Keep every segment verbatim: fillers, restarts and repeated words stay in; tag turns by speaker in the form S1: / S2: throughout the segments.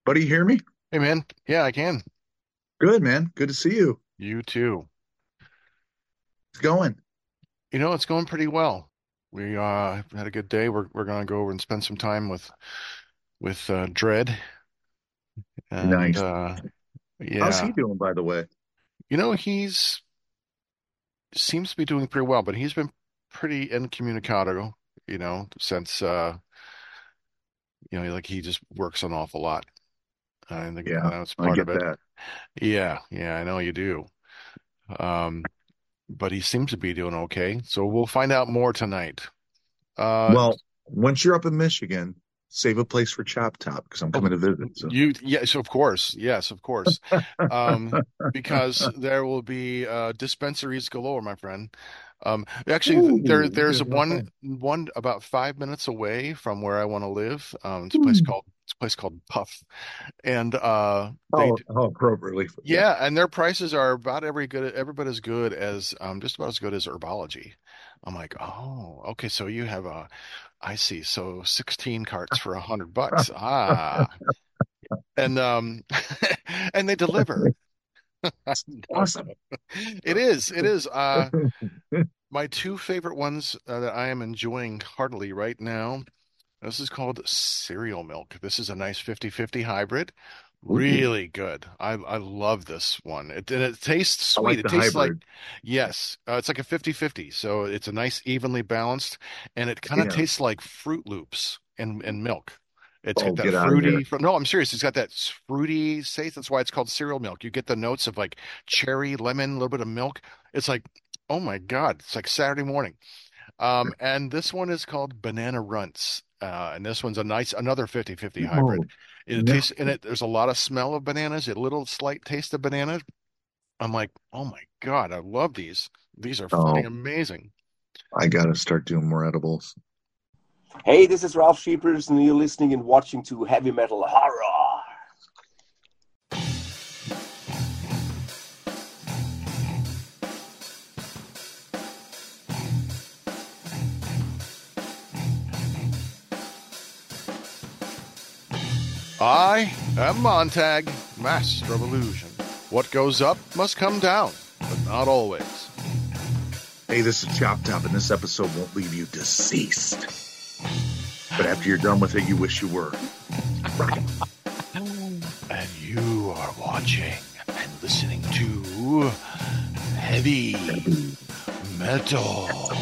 S1: Buddy, hear me?
S2: Hey man, yeah, I can.
S1: Good, man. Good to see you.
S2: You too.
S1: It's going.
S2: You know, it's going pretty well. We uh had a good day. We're we're gonna go over and spend some time with with uh Dredd and
S1: Nice.
S2: uh
S1: How's he
S2: yeah.
S1: doing, by the way?
S2: You know, he's seems to be doing pretty well, but he's been pretty incommunicado, you know, since uh you know, like he just works an awful lot. I think
S1: Yeah,
S2: that's
S1: I
S2: part of
S1: get
S2: it.
S1: that.
S2: Yeah, yeah, I know you do. Um, but he seems to be doing okay. So we'll find out more tonight. Uh
S1: Well, once you're up in Michigan, save a place for Chop Top because I'm
S2: Oh,
S1: coming to visit. So,
S2: you, yes, of course. Yes, of course. Um, because there will be uh dispensaries galore, my friend. Um, actually, there
S1: ooh,
S2: there's
S1: there's no
S2: one
S1: fun.
S2: one about five minutes away from where I want to live. Um, it's a place
S1: Hmm.
S2: called it's a place called Puff, and uh, they
S1: Oh, oh, appropriately. Yeah.
S2: yeah, and their prices are about every good, every bit as good as um, just about as good as Herbology. I'm like, oh, okay, so you have a, I see. So sixteen carts for a hundred bucks. Ah, and um and they deliver. No.
S1: Awesome.
S2: It is. It is. Uh my two favorite ones uh, that I am enjoying heartily right now. This is called cereal milk. This is a nice fifty-fifty hybrid.
S1: Ooh,
S2: Really good. I I love this one. It and it tastes
S1: I
S2: sweet.
S1: like
S2: It
S1: the
S2: tastes like
S1: hybrid.
S2: yes, uh, it's like a fifty-fifty. So it's a nice evenly balanced and it kind of
S1: Yeah.
S2: tastes like Fruit Loops and and milk. It's
S1: Oh,
S2: got that
S1: get out of
S2: fruity
S1: here.
S2: from no, I'm serious. It's got that fruity taste. That's why it's called cereal milk. You get the notes of like cherry, lemon, a little bit of milk. It's like, oh my God, it's like Saturday morning. Um, and this one is called Banana Runts. Uh, and this one's a nice, another fifty-fifty hybrid.
S1: Oh,
S2: It
S1: no.
S2: tastes in it, there's a lot of smell of bananas, a little slight taste of banana. I'm like, oh my God, I love these. These are fucking
S1: Oh,
S2: amazing.
S1: I gotta start doing more edibles.
S3: Hey, this is Ralph Sheepers, and you're listening and watching to Heavy Metal Horror.
S2: I am Montag, master of illusion. What goes up must come down, but not always.
S1: Hey, this is Chop Top, and this episode won't leave you deceased. But after you're done with it, you wish you were. Rock it.
S2: And you are watching and listening to Heavy Metal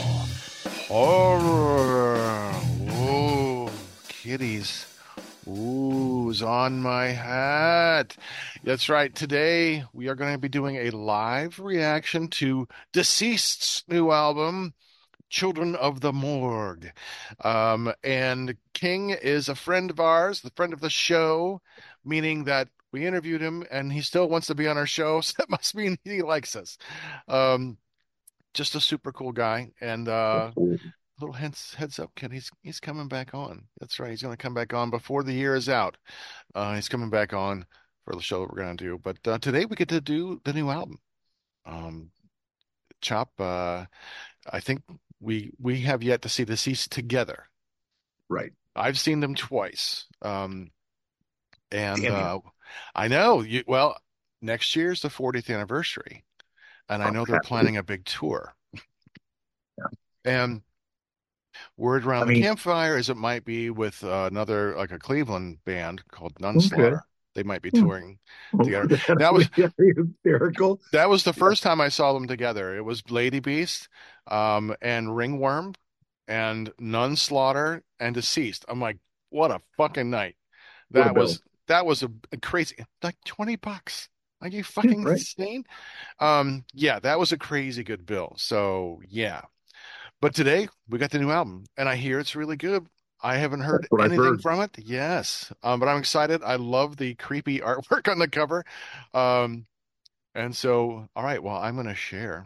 S2: Horror. Whoa, kitties. Ooh's on my hat. That's right. Today we are going to be doing a live reaction to Deceased's new album, Children of the Morgue. Um, and King is a friend of ours, the friend of the show, meaning that we interviewed him and he still wants to be on our show. So that must mean he likes us. Um, just a super cool guy. And uh, little heads heads up, kid. He's he's coming back on. That's right. He's going to come back on before the year is out. Uh, he's coming back on for the show that we're going to do. But uh, today we get to do the new album. Um, Chop. Uh, I think we we have yet to see the Cease together.
S1: Right.
S2: I've seen them twice. Um, and
S1: Damn you.
S2: uh, I know you. Well, next year's the fortieth anniversary, and I
S1: Oh,
S2: know they're
S1: have to.
S2: planning a big tour.
S1: Yeah.
S2: And word
S1: I
S2: around the
S1: mean,
S2: campfire is it might be with uh, another like a Cleveland band called
S1: okay.
S2: Nunslaughter. They might be
S1: Hmm.
S2: touring
S1: Oh,
S2: together.
S1: that'd
S2: That
S1: be
S2: was
S1: very hysterical.
S2: that was the
S1: Yeah.
S2: first time I saw them together. It was Lady Beast, um, and Ringworm, and Nunslaughter and Deceased. I'm like, what a fucking night!
S1: What a
S2: That
S1: bill.
S2: was that was a, a crazy like twenty bucks. Are you
S1: Yeah,
S2: fucking
S1: right.
S2: insane? Um, yeah, that was a crazy good bill. So yeah. But today we got the new album, and I hear it's really good. I haven't
S1: That's
S2: heard
S1: what I've
S2: anything
S1: heard.
S2: from it. Yes, um, but I'm excited. I love the creepy artwork on the cover. Um, and so, all right, well, I'm going to share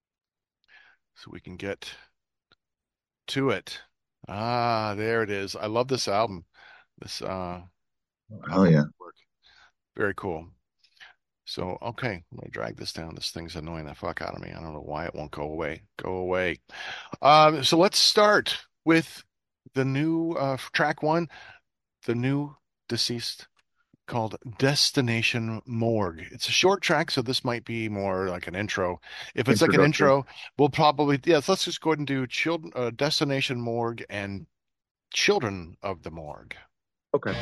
S2: so we can get to it. Ah, there it is. I love this album. This uh,
S1: Oh,
S2: album
S1: yeah.
S2: work. Very cool. So, okay, I'm gonna drag this down. This thing's annoying the fuck out of me. I don't know why it won't go away. Go away. Um, so let's start with the new uh, track one, the new Deceased called Destination Morgue. It's a short track, so this might be more like an intro. If it's like an
S1: Introductory.
S2: intro, we'll probably, yes, let's just go ahead and do children, uh, Destination Morgue and Children of the Morgue.
S1: Okay.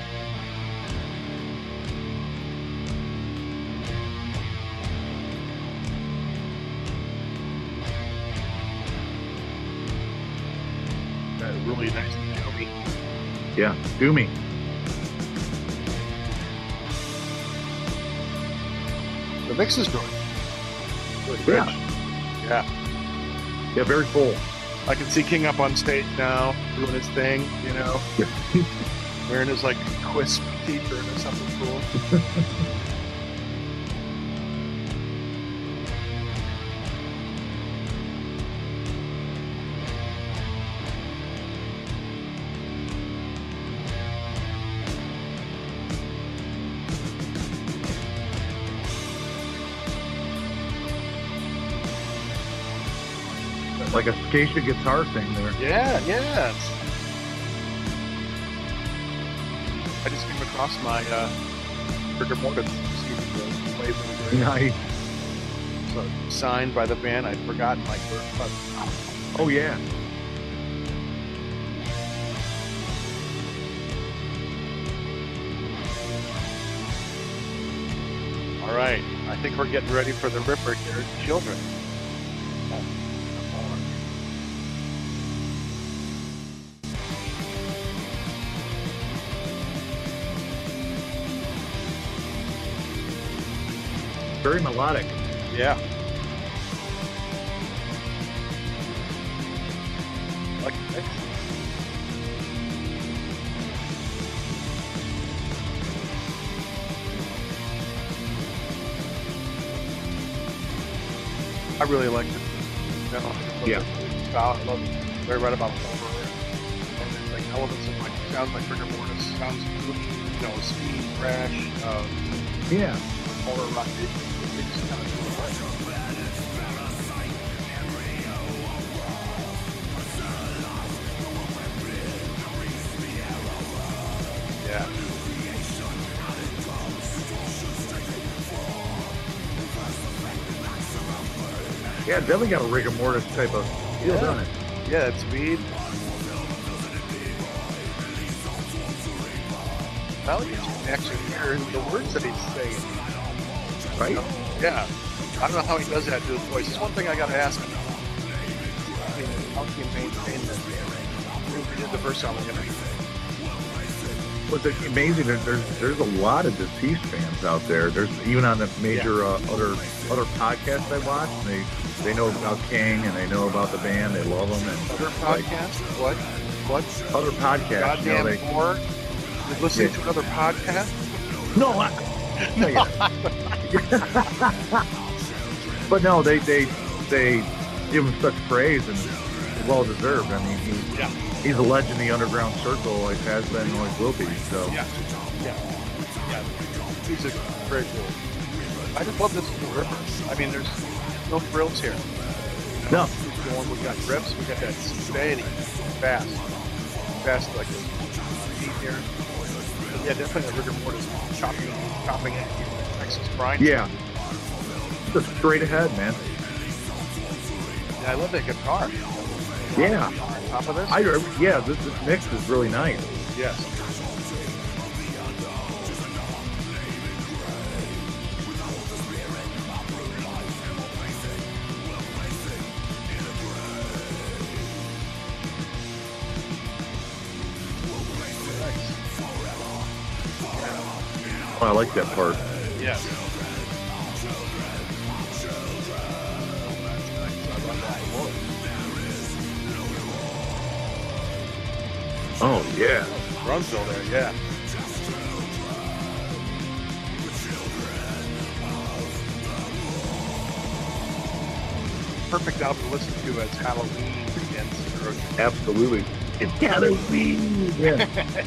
S2: That really nice movie.
S1: Yeah, do me.
S2: The mix is good. Really
S1: Yeah.
S2: rich. Yeah.
S1: Yeah, very full.
S2: I can see King up on stage now, doing his thing, you know, wearing his like Quisp t-shirt or something cool.
S1: Like a Scatia guitar thing there.
S2: Yeah, yeah. It's... I just came across my uh, Rigor Mortis C D plays in the grave.
S1: Nice.
S2: So, signed by the band. I'd forgotten my first but
S1: Oh, yeah.
S2: all right. I think we're getting ready for the Ripper here. Children.
S1: Very melodic.
S2: Yeah. Like it. I really like it. You know,
S1: Yeah.
S2: Style. I love it. They're right about horror. And there's like elements of like sounds like Rigor Mortis, sounds you know, speed, crash, uh,
S1: Yeah.
S2: horror rock. It, it just kind of yeah.
S1: Yeah, definitely got a rigor mortis type of feel,
S2: Yeah.
S1: doesn't it?
S2: Yeah, it's speed. Well, you can actually hear the words that he's saying.
S1: Right?
S2: Yeah. I don't know how he does that to his voice. It's one thing I gotta ask him. I mean, how can you maintain that? We did the first song again.
S1: What's amazing is there's there's a lot of Deceased fans out there. There's even on the major uh, other other podcasts I watch. They they know about King and they know about the band. They love them and
S2: Other
S1: like,
S2: podcast? What? What?
S1: other podcasts. You know,
S2: Goddamn
S1: they,
S2: four? You're listening
S1: Yeah.
S2: to another podcast?
S1: no, I, but no, they they they give him such praise and well deserved. I mean, he,
S2: Yeah.
S1: he's a legend in the underground circle. Like has been, and always will be. So
S2: Yeah. Yeah. Yeah. He's a very cool. I just love this river. I mean, there's no frills here.
S1: no,
S2: Keep going. We got riffs. We got that steady, fast, fast like this beat here. But yeah, definitely the rigor mortis chopping, chopping it. Texas grind.
S1: yeah, just straight ahead, man.
S2: Yeah, I love that guitar.
S1: Yeah.
S2: On top of this.
S1: I yeah, this, this mix is really nice.
S2: Yes.
S1: Oh, I like that part.
S2: Yes.
S1: Oh yeah,
S2: Brunsville there, yeah. Perfect album to listen to as Halloween begins.
S1: absolutely. It's Halloween. Yeah.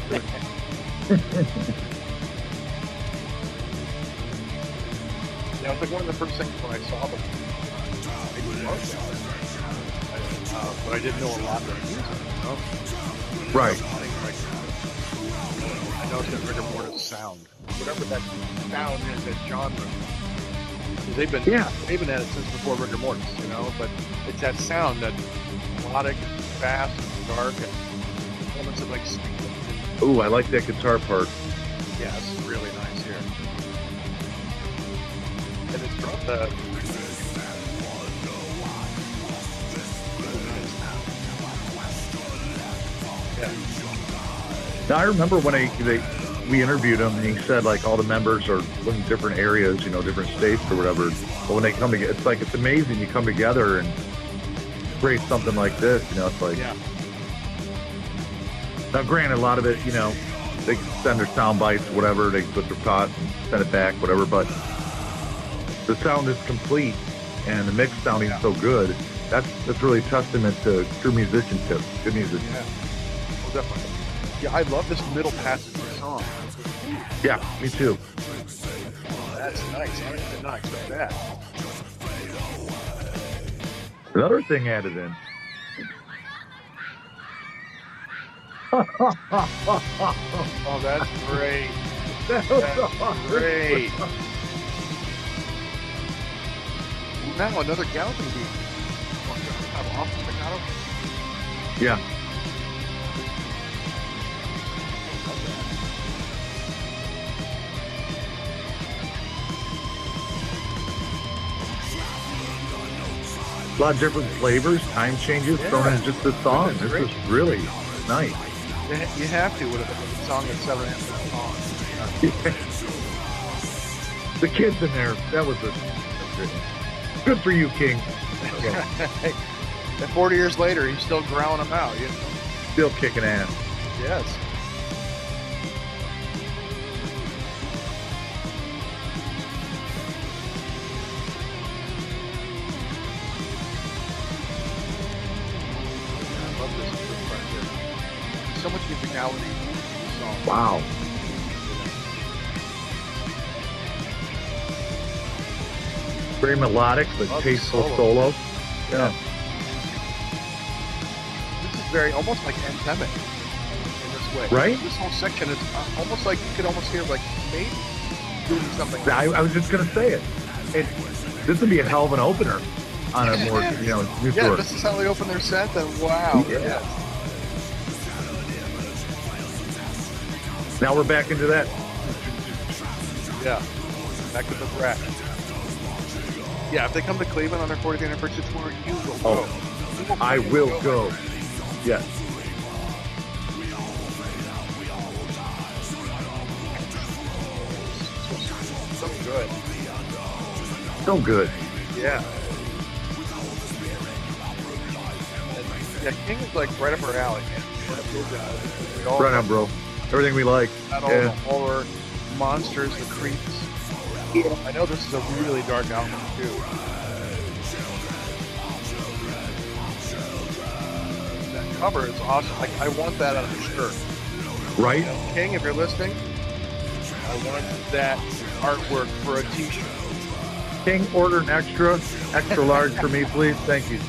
S2: Yeah, it was like one of the first things when I saw them. I didn't love them. Uh, but I didn't know a lot of their music, you know?
S1: Right.
S2: Like, like, I know it's that rigor mortis sound. Whatever that sound is, that genre. They've been
S1: Yeah.
S2: they've been at it since before rigor mortis, you know. But it's that sound that melodic, fast, and dark, and moments of like.
S1: Ooh, I like that guitar part.
S2: Yeah, it's really nice here. And it's from the. Yeah.
S1: Now, I remember when I, they, we interviewed him, and he said, like, all the members are in different areas, you know, different states or whatever. But when they come together, it's like, it's amazing. You come together and create something like this, you know, it's like.
S2: Yeah.
S1: Now, granted, a lot of it, you know, they send their sound bites, whatever, they put their pot and send it back, whatever, but the sound is complete and the mix sounding
S2: Yeah.
S1: so good. That's that's really a testament to true musicianship, good musicianship.
S2: Yeah. Well, definitely. Yeah, I love this middle passage of the song.
S1: Yeah, me too.
S2: That's nice. I did not expect that.
S1: Another thing added in.
S2: Oh, that's great.
S1: That was
S2: That's
S1: awesome.
S2: great. Now another galloping beat. Kind of off the staccato.
S1: Yeah. A lot of different flavors, time changes,
S2: Yeah.
S1: thrown in just this song.
S2: That's
S1: This
S2: great.
S1: is really nice.
S2: You ha- You have to with a, with a song that's seven and a half minutes long.
S1: The kids in there, that was a good for you, King.
S2: And forty years later, he's still growling them out. You know?
S1: Still kicking ass.
S2: Yes. I love this riff right here. So much musicality in the song.
S1: Wow. Very melodic, but
S2: Love the
S1: tasteful
S2: solo.
S1: solo. Yeah.
S2: This is very almost like anthemic in this way.
S1: Right?
S2: This whole section is uh, almost like you could almost hear like maybe doing something.
S1: I, I was just gonna say it. it. This would be a hell of an opener on a more, you know, new
S2: Yeah,
S1: tour.
S2: this is how they open their set. Then wow.
S1: Yeah. Now we're back into that.
S2: Yeah. Back to the brat. Yeah, if they come to Cleveland on their fortieth anniversary tour, you will
S1: Oh,
S2: go. You will
S1: I
S2: go.
S1: will go. Yes.
S2: So good.
S1: So good.
S2: Yeah. And, yeah, King is like right up our alley, man. We all
S1: Right on, bro. Everything we like.
S2: got all the
S1: Yeah.
S2: horror, monsters, the creeps. I know this is a really dark album too. That cover is awesome. Like I want that on a shirt.
S1: Right?
S2: King, if you're listening, I want that artwork for a T-shirt.
S1: King, order an extra, extra large for me, please. Thank you.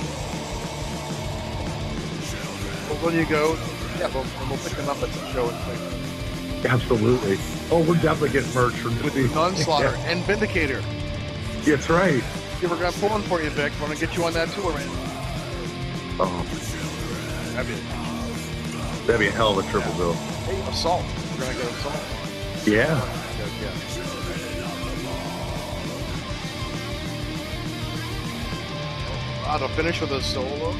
S2: Well, when you go, yeah, we'll, we'll pick them up at the show in Cleveland.
S1: Absolutely. Oh, we're definitely getting merch from
S2: With
S1: this.
S2: Gunslaughter and Vindicator.
S1: Yeah, that's right.
S2: Yeah, we're gonna pull one for you, Vic. Want to get you on that tour, man?
S1: Oh,
S2: That'd be
S1: that'd be a hell of a triple bill.
S2: hey, Assault. We're gonna get Assault.
S1: Yeah.
S2: Yeah, yeah. Ah, to finish with a solo.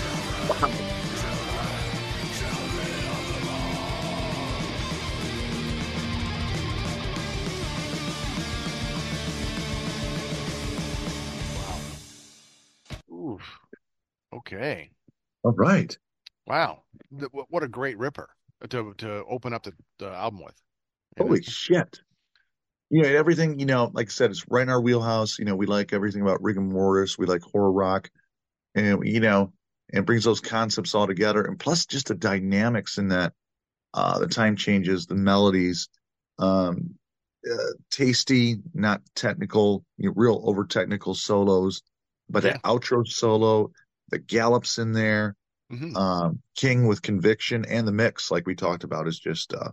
S2: Oof. Okay.
S1: All right.
S2: Wow. Th- wh- What a great ripper to to open up the, the album with. You
S1: Holy
S2: know?
S1: shit. You know, everything, you know, like I said, it's right in our wheelhouse. You know, we like everything about rigor mortis. We like horror rock. And, you know, and brings those concepts all together. And plus just the dynamics in that, uh, the time changes, the melodies, um, uh, tasty, not technical, you know, real over technical solos, but
S2: Yeah.
S1: the outro solo, the gallops in there,
S2: Mhm.
S1: um, King with conviction, and the mix, like we talked about, is just, uh,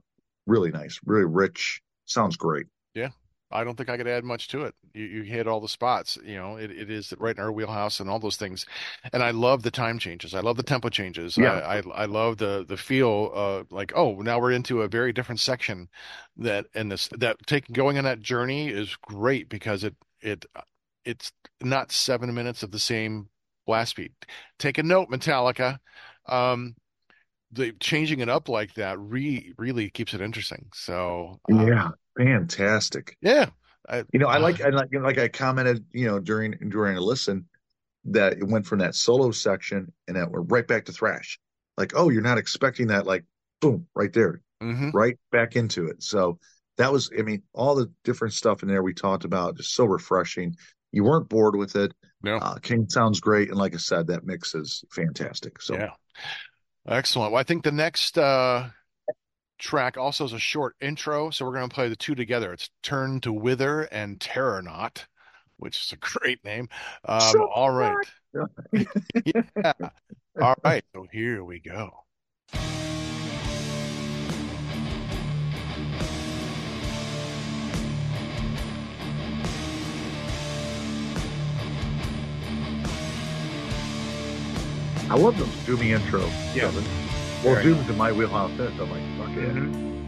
S1: really nice, really rich. Sounds great.
S2: Yeah. I don't think I could add much to it. You, you hit all the spots. You know, it, it is right in our wheelhouse and all those things. And I love the time changes. I love the tempo changes.
S1: Yeah.
S2: I, I, I love the the feel. Uh, like, oh, now we're into a very different section. That and this that taking going on that journey is great because it it it's not seven minutes of the same blast beat. Take a note, Metallica. Um, the changing it up like that re really keeps it interesting. So uh,
S1: Yeah, fantastic.
S2: yeah. I,
S1: You know, I
S2: uh,
S1: like, I like, you know, like I commented, you know, during during a listen that it went from that solo section and that we're right back to thrash. Like, oh, you're not expecting that, like, boom, right there,
S2: mhm.
S1: right back into it. So that was, I mean, all the different stuff in there we talked about, just so refreshing. You weren't bored with it.
S2: No.
S1: Uh, King sounds great, and like I said, that mix is fantastic. So
S2: Yeah. Excellent. Well, I think the next uh, track also is a short intro, so we're going to play the two together. It's Turn to Wither and Terrornaut, which is a great name. Um,
S1: So
S2: all right. Yeah. All right. So here we go.
S1: I love those Doomy intro.
S2: Yeah.
S1: Well,
S2: Very
S1: Doom's in my wheelhouse. So I'm like, fuck it.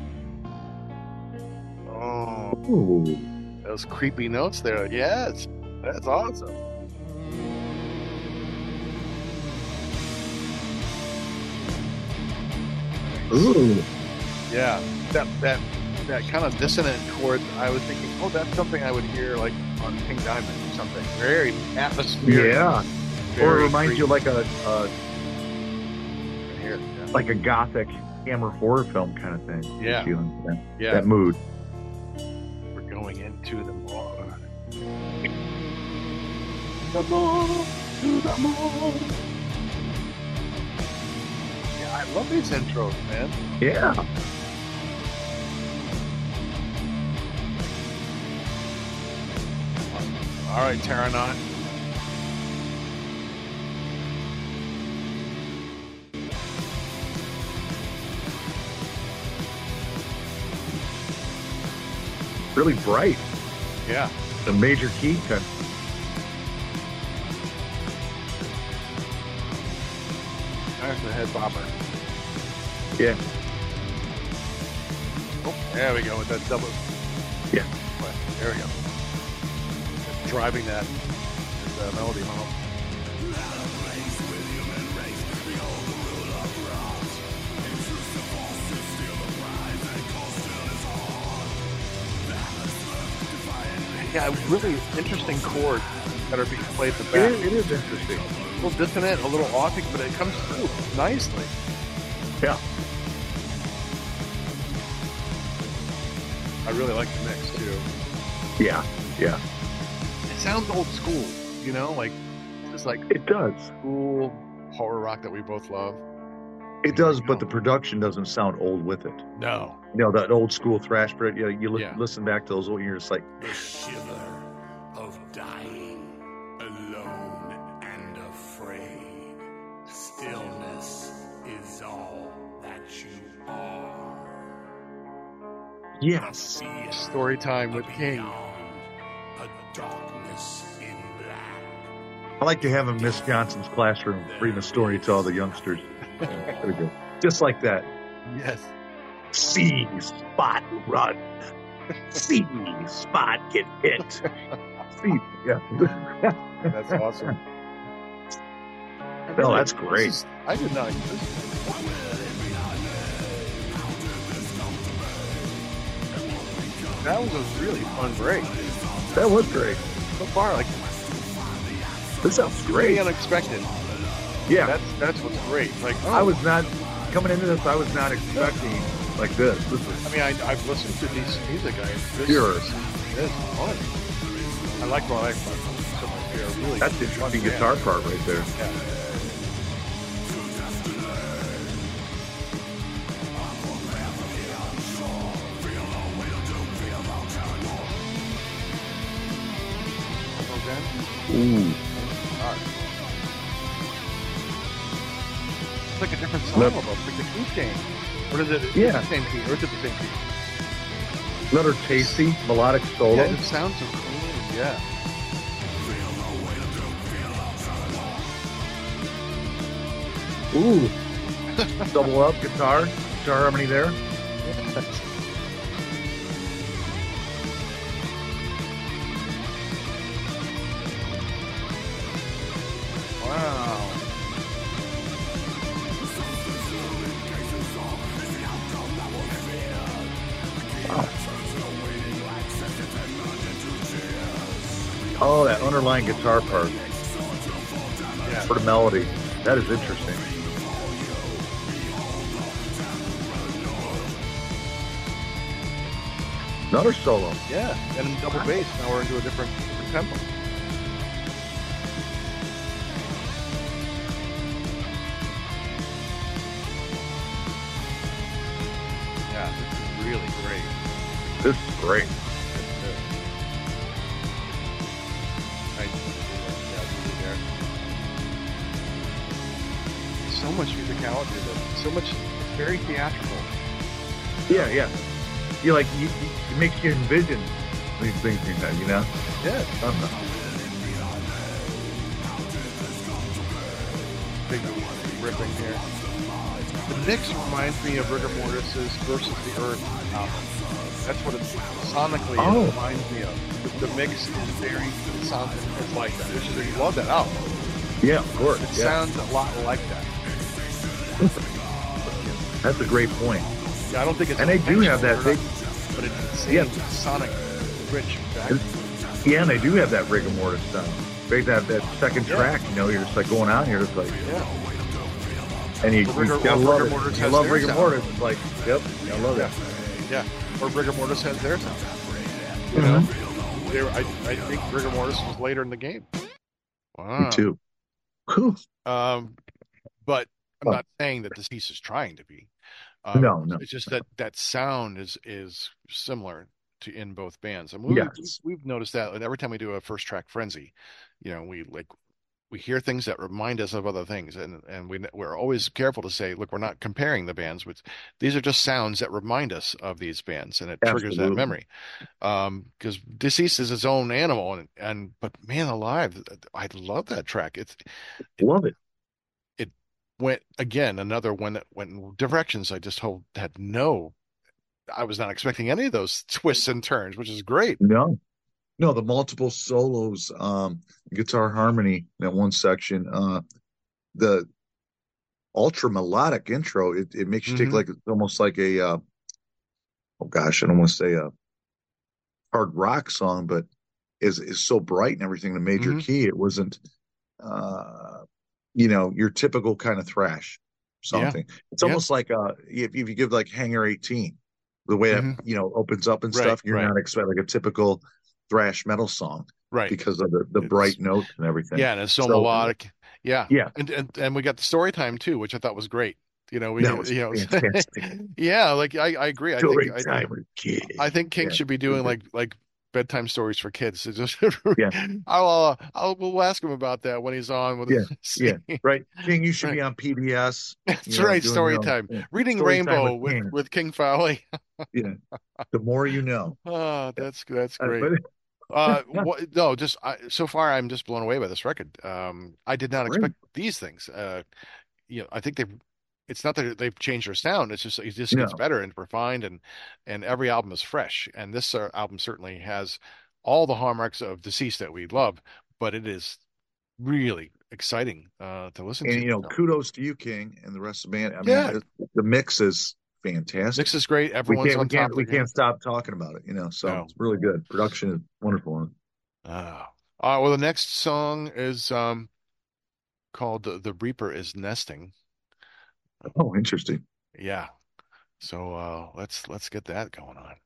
S2: Oh,
S1: Ooh.
S2: those creepy notes there. Yes. That's awesome.
S1: Ooh.
S2: Yeah. That that that kind of dissonant chord. I was thinking, oh, that's something I would hear like on King Diamond or something. Very atmospheric.
S1: Yeah. Or it
S2: Very
S1: reminds you
S2: creepy.
S1: like a, a
S2: Here, yeah.
S1: like a gothic Hammer horror film kind of thing.
S2: Yeah.
S1: Feeling that,
S2: Yeah.
S1: that mood.
S2: We're going into the mall. The mall, to the mall. Yeah, I love these intros, man.
S1: Yeah.
S2: All right, Terranaut.
S1: Really bright.
S2: Yeah.
S1: A major key kind.
S2: There's the head bopper.
S1: Yeah.
S2: Oh, there we go with that double.
S1: Yeah.
S2: There we go. Driving that uh, melody home. Yeah, really interesting chords that are being played in the
S1: It
S2: back.
S1: is, it is interesting.
S2: A little dissonant, a little authentic, but it comes through nicely.
S1: Yeah.
S2: I really like the mix too.
S1: Yeah. Yeah.
S2: It sounds old school, you know, like just like
S1: It does.
S2: cool horror rock that we both love.
S1: It does, but the production doesn't sound old with it.
S2: No.
S1: You know, that old school thrash, you know, you li-
S2: Yeah.
S1: listen back to those old years, like,
S4: The shiver of dying, alone and afraid. Stillness is all that you are.
S1: yes.
S4: Fear
S2: Story time with King.
S4: beyond, a darkness in black.
S1: I like to have him in Miss Johnson's classroom reading a story to all the youngsters. Yeah, very good. Just like that.
S2: Yes.
S1: See, spot, run. See, spot, get hit. See, yeah.
S2: That's awesome.
S1: No, that's great.
S2: This is- I did not exist. That was a really fun break.
S1: That was great.
S2: So far, like
S1: This sounds
S2: really
S1: great.
S2: unexpected.
S1: Yeah.
S2: That's that's what's great. Like oh,
S1: I was not, coming into this, I was not expecting like this. This is
S2: I mean, I, I've listened to these music guys. This,
S1: Sure.
S2: This is fun. I like what I so much here. Really,
S1: That's the
S2: fun
S1: interesting
S2: band.
S1: guitar part right there.
S2: Yeah. Okay.
S1: Ooh.
S2: It's like a different song
S1: Look.
S2: almost, like the Key Change. Or is it, is
S1: Yeah.
S2: it the same key? Or is it the same key?
S1: Another tasty melodic solo.
S2: Yeah, it sounds so clean. Yeah.
S1: Ooh. Double up guitar, guitar harmony there.
S2: Wow.
S1: Oh, that underlying guitar part
S2: Yeah.
S1: for the melody. That is interesting. Another solo.
S2: Yeah. And in double bass, now we're into a different, different tempo. Yeah, this is really great.
S1: This is great.
S2: I, yeah, really there. So much musicality to this. So much, it's very theatrical.
S1: Yeah, yeah. You like you, you, it makes you envision these things, you know.
S2: Yeah.
S1: I don't know.
S2: Big ripping here. The mix reminds me of Rigor Mortis's Versus the Earth album. That's what it sonically
S1: Oh.
S2: it reminds me of. The, the mix is very, it sounds it's like that. Which is, you love that album.
S1: Yeah, of course.
S2: It
S1: Yeah.
S2: sounds a lot like that.
S1: That's a great point.
S2: Yeah, I don't think it's
S1: And they do have that big,
S2: but it's the same
S1: Yeah.
S2: sonic rich back.
S1: yeah, and they do have that rigor mortis sound. They that that second
S2: Yeah.
S1: track, you know, you're just like going out here, it's like,
S2: Yeah.
S1: and you,
S2: Well,
S1: you
S2: rigor-
S1: gotta
S2: well,
S1: love
S2: rigor
S1: it.
S2: mortis
S1: You
S2: has
S1: love
S2: their
S1: rigor
S2: sound.
S1: mortis. It's like, yep, I love
S2: Yeah.
S1: that.
S2: Yeah. Or Rigor Mortis has their sound. You
S1: Mhm.
S2: know? They were, I, I think Rigor Mortis was later in the game. Wow.
S1: Me too. Whew.
S2: Um, but I'm
S1: Oh.
S2: not saying that this piece is trying to be. Um,
S1: No, no.
S2: It's just that that sound is is similar to in both bands. I mean, we,
S1: Yes.
S2: we've noticed that every time we do a first track frenzy, you know, we like we hear things that remind us of other things, and and we we're always careful to say, look, we're not comparing the bands, with these are just sounds that remind us of these bands, and it triggers that
S1: Absolutely.
S2: memory. Um, because Deceased is its own animal, and and but Man Alive, I love that track. It's
S1: Love it.
S2: went again another one that went in directions I just hold, had no I was not expecting any of those twists and turns, which is great.
S1: No. No, the multiple solos, um, guitar harmony, that one section, uh, the ultra melodic intro, it, it makes you
S2: Mhm.
S1: take like it's almost like a uh, oh gosh, I don't want to say a hard rock song, but is is so bright and everything, the major
S2: Mhm.
S1: key. It wasn't uh you know, your typical kind of thrash something. It's
S2: Yeah.
S1: almost like uh if, if you give like Hangar eighteen, the way that
S2: Mhm.
S1: you know opens up and
S2: Right,
S1: stuff, you're
S2: right.
S1: not expecting like a typical thrash metal song
S2: Right.
S1: because of the, the
S2: It's-
S1: bright notes and everything.
S2: Yeah, and it's so,
S1: So-
S2: melodic. Yeah.
S1: Yeah.
S2: And, and and we got the story time too, which I thought was great. You know, we
S1: That was
S2: you know
S1: fantastic.
S2: yeah, like I, I agree. I
S1: Story
S2: think I,
S1: time with kids.
S2: I think King
S1: Yeah.
S2: should be doing like like bedtime stories for kids. It's just
S1: Yeah.
S2: I'll, uh, I'll we'll ask him about that when he's on with
S1: Yeah, yeah. Right, King, you should be on P B S.
S2: That's
S1: you know,
S2: right,
S1: doing
S2: story
S1: your own
S2: time.
S1: thing.
S2: Reading
S1: Story time
S2: Rainbow
S1: with
S2: with,
S1: King.
S2: with King Fowley.
S1: Yeah, the more you know.
S2: Oh, that's that's
S1: Uh,
S2: great.
S1: but-
S2: Uh, what, no, just I, so far I'm just blown away by this record. Um, I did not
S1: Great.
S2: expect these things. Uh, you know, I think they've. It's not that they've changed their sound. It's just it just gets
S1: No.
S2: better and refined, and and every album is fresh. And this uh, album certainly has all the hallmarks of Deceased that we love, but it is really exciting uh, to listen
S1: and
S2: to.
S1: you know,
S2: So,
S1: kudos to you, King, and the rest of the band. I mean,
S2: Yeah.
S1: the, the mix is fantastic.
S2: mix is great.
S1: we
S2: Everyone's
S1: can't,
S2: on
S1: we
S2: top
S1: can't,
S2: of
S1: we
S2: the game.
S1: can't stop talking about it. You know, so
S2: No.
S1: it's really good. Production is wonderful.
S2: Oh. Uh, well, the next song is um, called "The Reaper is Nesting."
S1: Oh, interesting.
S2: Yeah. So uh, let's let's get that going on.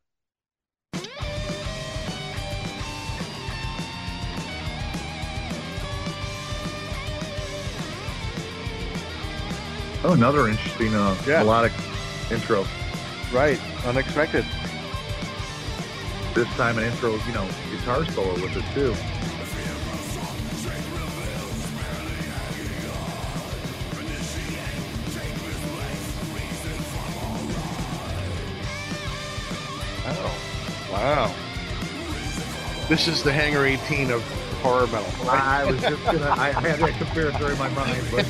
S1: Oh, another interesting uh,
S2: Yeah.
S1: melodic intro.
S2: Right. Unexpected.
S1: This time an intro, you know, guitar solo with it too.
S2: Wow. This is the Hangar eighteen of horror metal. Right?
S1: I was just gonna. I, I had that comparison in my mind, but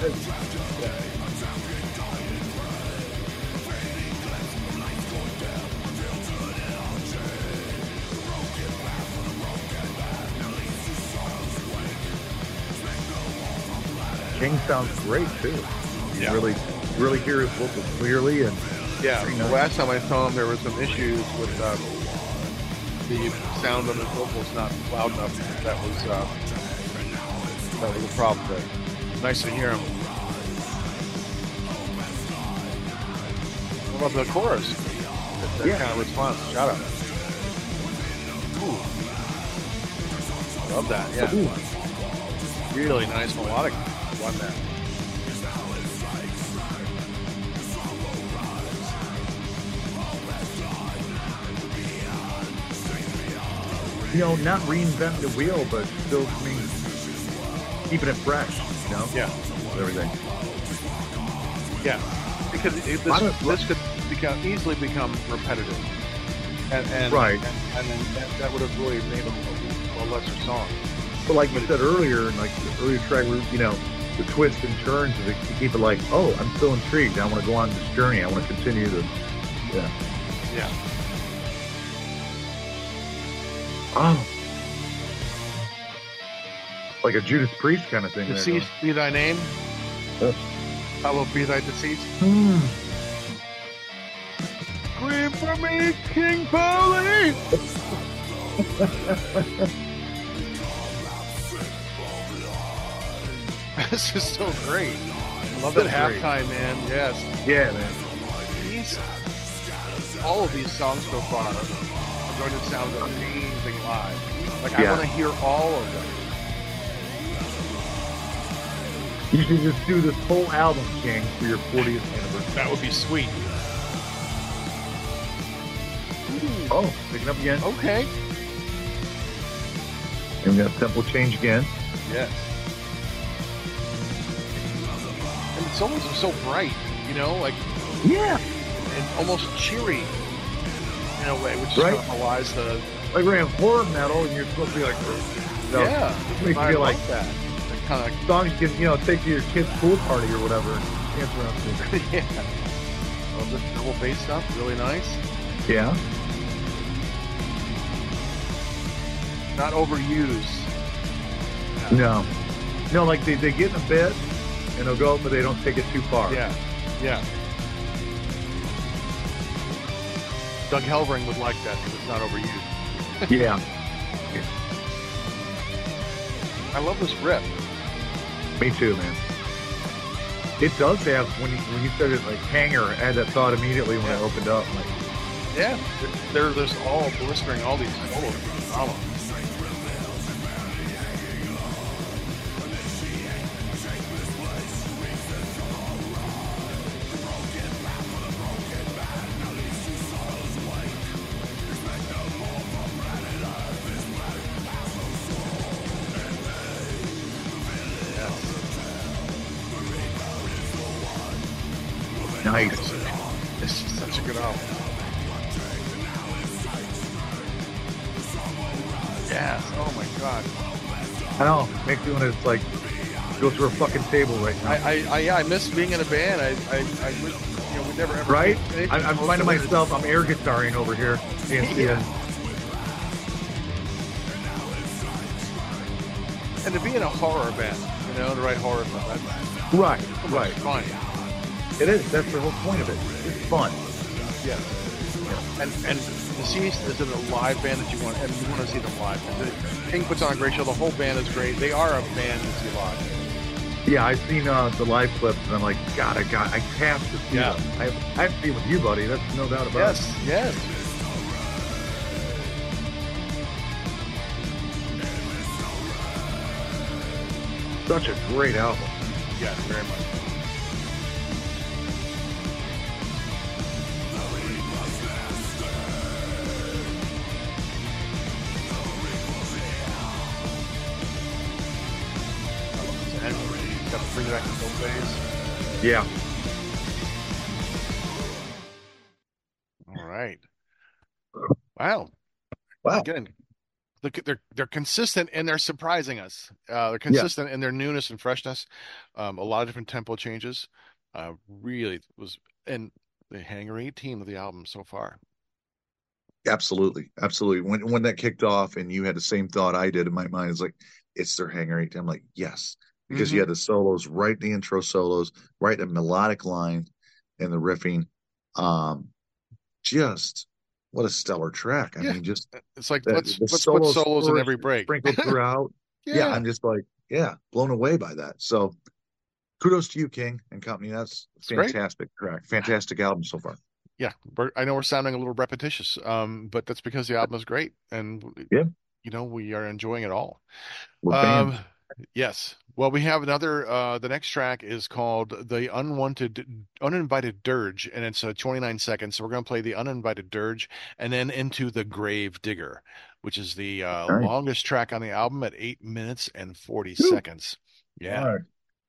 S1: King sounds great too. You
S2: Yeah.
S1: really, really hear his vocals clearly, and
S2: Yeah.
S1: Very
S2: The
S1: nice.
S2: last time I saw him, there were some issues with uh, the sound on his vocals not loud enough. That was uh, that was a problem. But nice to hear him. What about the chorus? That, that
S1: Yeah.
S2: kind of response. Shout out. Ooh. Love that. Yeah.
S1: Ooh.
S2: Really nice melodic on that.
S1: you know, not reinventing the wheel, but still, I mean, keeping it fresh. You know,
S2: Yeah.
S1: with everything.
S2: Yeah, because it,
S1: I
S2: this,
S1: don't-
S2: this could become easily become repetitive, and and
S1: Right.
S2: and, and then that, that would have really made a, a lesser song.
S1: But like you said earlier, in like the earlier track, where, you know, the twists and turns of it, to keep it like, oh, I'm still intrigued. I want to go on this journey. I want to continue the, yeah.
S2: Yeah,
S1: Oh, like a Judas Priest kind of thing. there,
S2: deceased be thy name.
S1: Yes.
S2: Hallowed be thy deceased.
S1: Hmm.
S2: Scream for me, King Polly. This is so great. I love that
S1: So great.
S2: halftime, man. Yes.
S1: Yeah, man.
S2: These, all of these songs so far are going to sound amazing live. Like, I
S1: Yeah.
S2: want to hear all of them.
S1: You should just do this whole album, King, for your fortieth anniversary.
S2: That would be sweet.
S1: Oh, picking up again.
S2: Okay.
S1: And we got tempo change again.
S2: Yes. And the solos are so bright, you know, like,
S1: Yeah.
S2: and almost cheery in a way, which
S1: Right.
S2: kind of belies the.
S1: Like we're in horror metal, and you're supposed to be like, you know,
S2: Yeah.
S1: This makes
S2: I
S1: you feel
S2: like
S1: like
S2: that. That kind of.
S1: songs you can, you know, take to your kid's pool party or whatever. And dance around to.
S2: Yeah. Well, this double bass stuff, really nice.
S1: Yeah.
S2: Not overused.
S1: No. No, like they, they get in a bit and they'll go, but they don't take it too far.
S2: Yeah, yeah. Doug Helvering would like that because it's not overused.
S1: Yeah.
S2: I love this riff.
S1: Me too, man. It does have, when you, when you said it like Hanger, I had that thought immediately when I
S2: Yeah.
S1: opened up. Like,
S2: Yeah, there, there's all blistering, all these solos. Phenomenal.
S1: nice.
S2: It's just such a good album. Yes. Oh my god.
S1: I know. Makes you want to like go through a fucking table right now.
S2: I, I, I, yeah, I miss being in a band. I, I, I would, you know, we never ever.
S1: right?
S2: played
S1: I, I'm
S2: most
S1: finding
S2: of it-
S1: myself, I'm air guitaring over here. And,
S2: Yeah.
S1: and
S2: And to be in a horror band, you know, to write horror stuff, that's
S1: right,
S2: so much
S1: right.
S2: fun.
S1: It is. That's the whole point of it. It's fun.
S2: Yeah. And and Deceased is in a live band that you want, and you want to see them live. And the King puts on a great show. The whole band is great. They are a band to see live.
S1: Yeah, I've seen uh, the live clips, and I'm like, God, I got, I have to see
S2: Yeah.
S1: them. I, I have to see them with you, buddy. That's no doubt about
S2: Yes, yes.
S1: it. Such a great album.
S2: Yes, very much. And got the bring back the full phase.
S1: Yeah.
S2: All right. Wow.
S1: Wow.
S2: again, they're they're consistent and they're surprising us. Uh, they're consistent in their newness and freshness. Um, a lot of different tempo changes. Uh, really was and the Hangar eighteen of the album so far.
S1: Absolutely, absolutely. When when that kicked off, and you had the same thought I did in my mind, it's like it's their Hangar eighteen. I'm like, yes, because
S2: Mhm.
S1: you had the solos, right? The intro solos, right? The melodic line, and the riffing. Um, just what a stellar track. I
S2: Yeah,
S1: mean, just
S2: it's like
S1: the,
S2: let's
S1: the
S2: let's put
S1: solos
S2: solos in
S1: sprinkled
S2: every break.
S1: sprinkled throughout. Yeah,
S2: Yeah,
S1: I'm just like, yeah, blown away by that. So kudos to you, King and company. That's
S2: it's great.
S1: fantastic track. Fantastic album so far.
S2: Yeah, we're, I know we're sounding a little repetitious, um, but that's because the album is great, and
S1: Yeah.
S2: you know we are enjoying it all.
S1: We're
S2: Um,
S1: fans.
S2: yes. Well, we have another. Uh, the next track is called "The Unwanted, Uninvited Dirge," and it's uh, twenty-nine seconds. So we're going to play the Uninvited Dirge, and then into the Grave Digger, which is the uh,
S1: Nice.
S2: longest track on the album at eight minutes and forty
S1: Whew.
S2: seconds. Yeah.
S1: All right.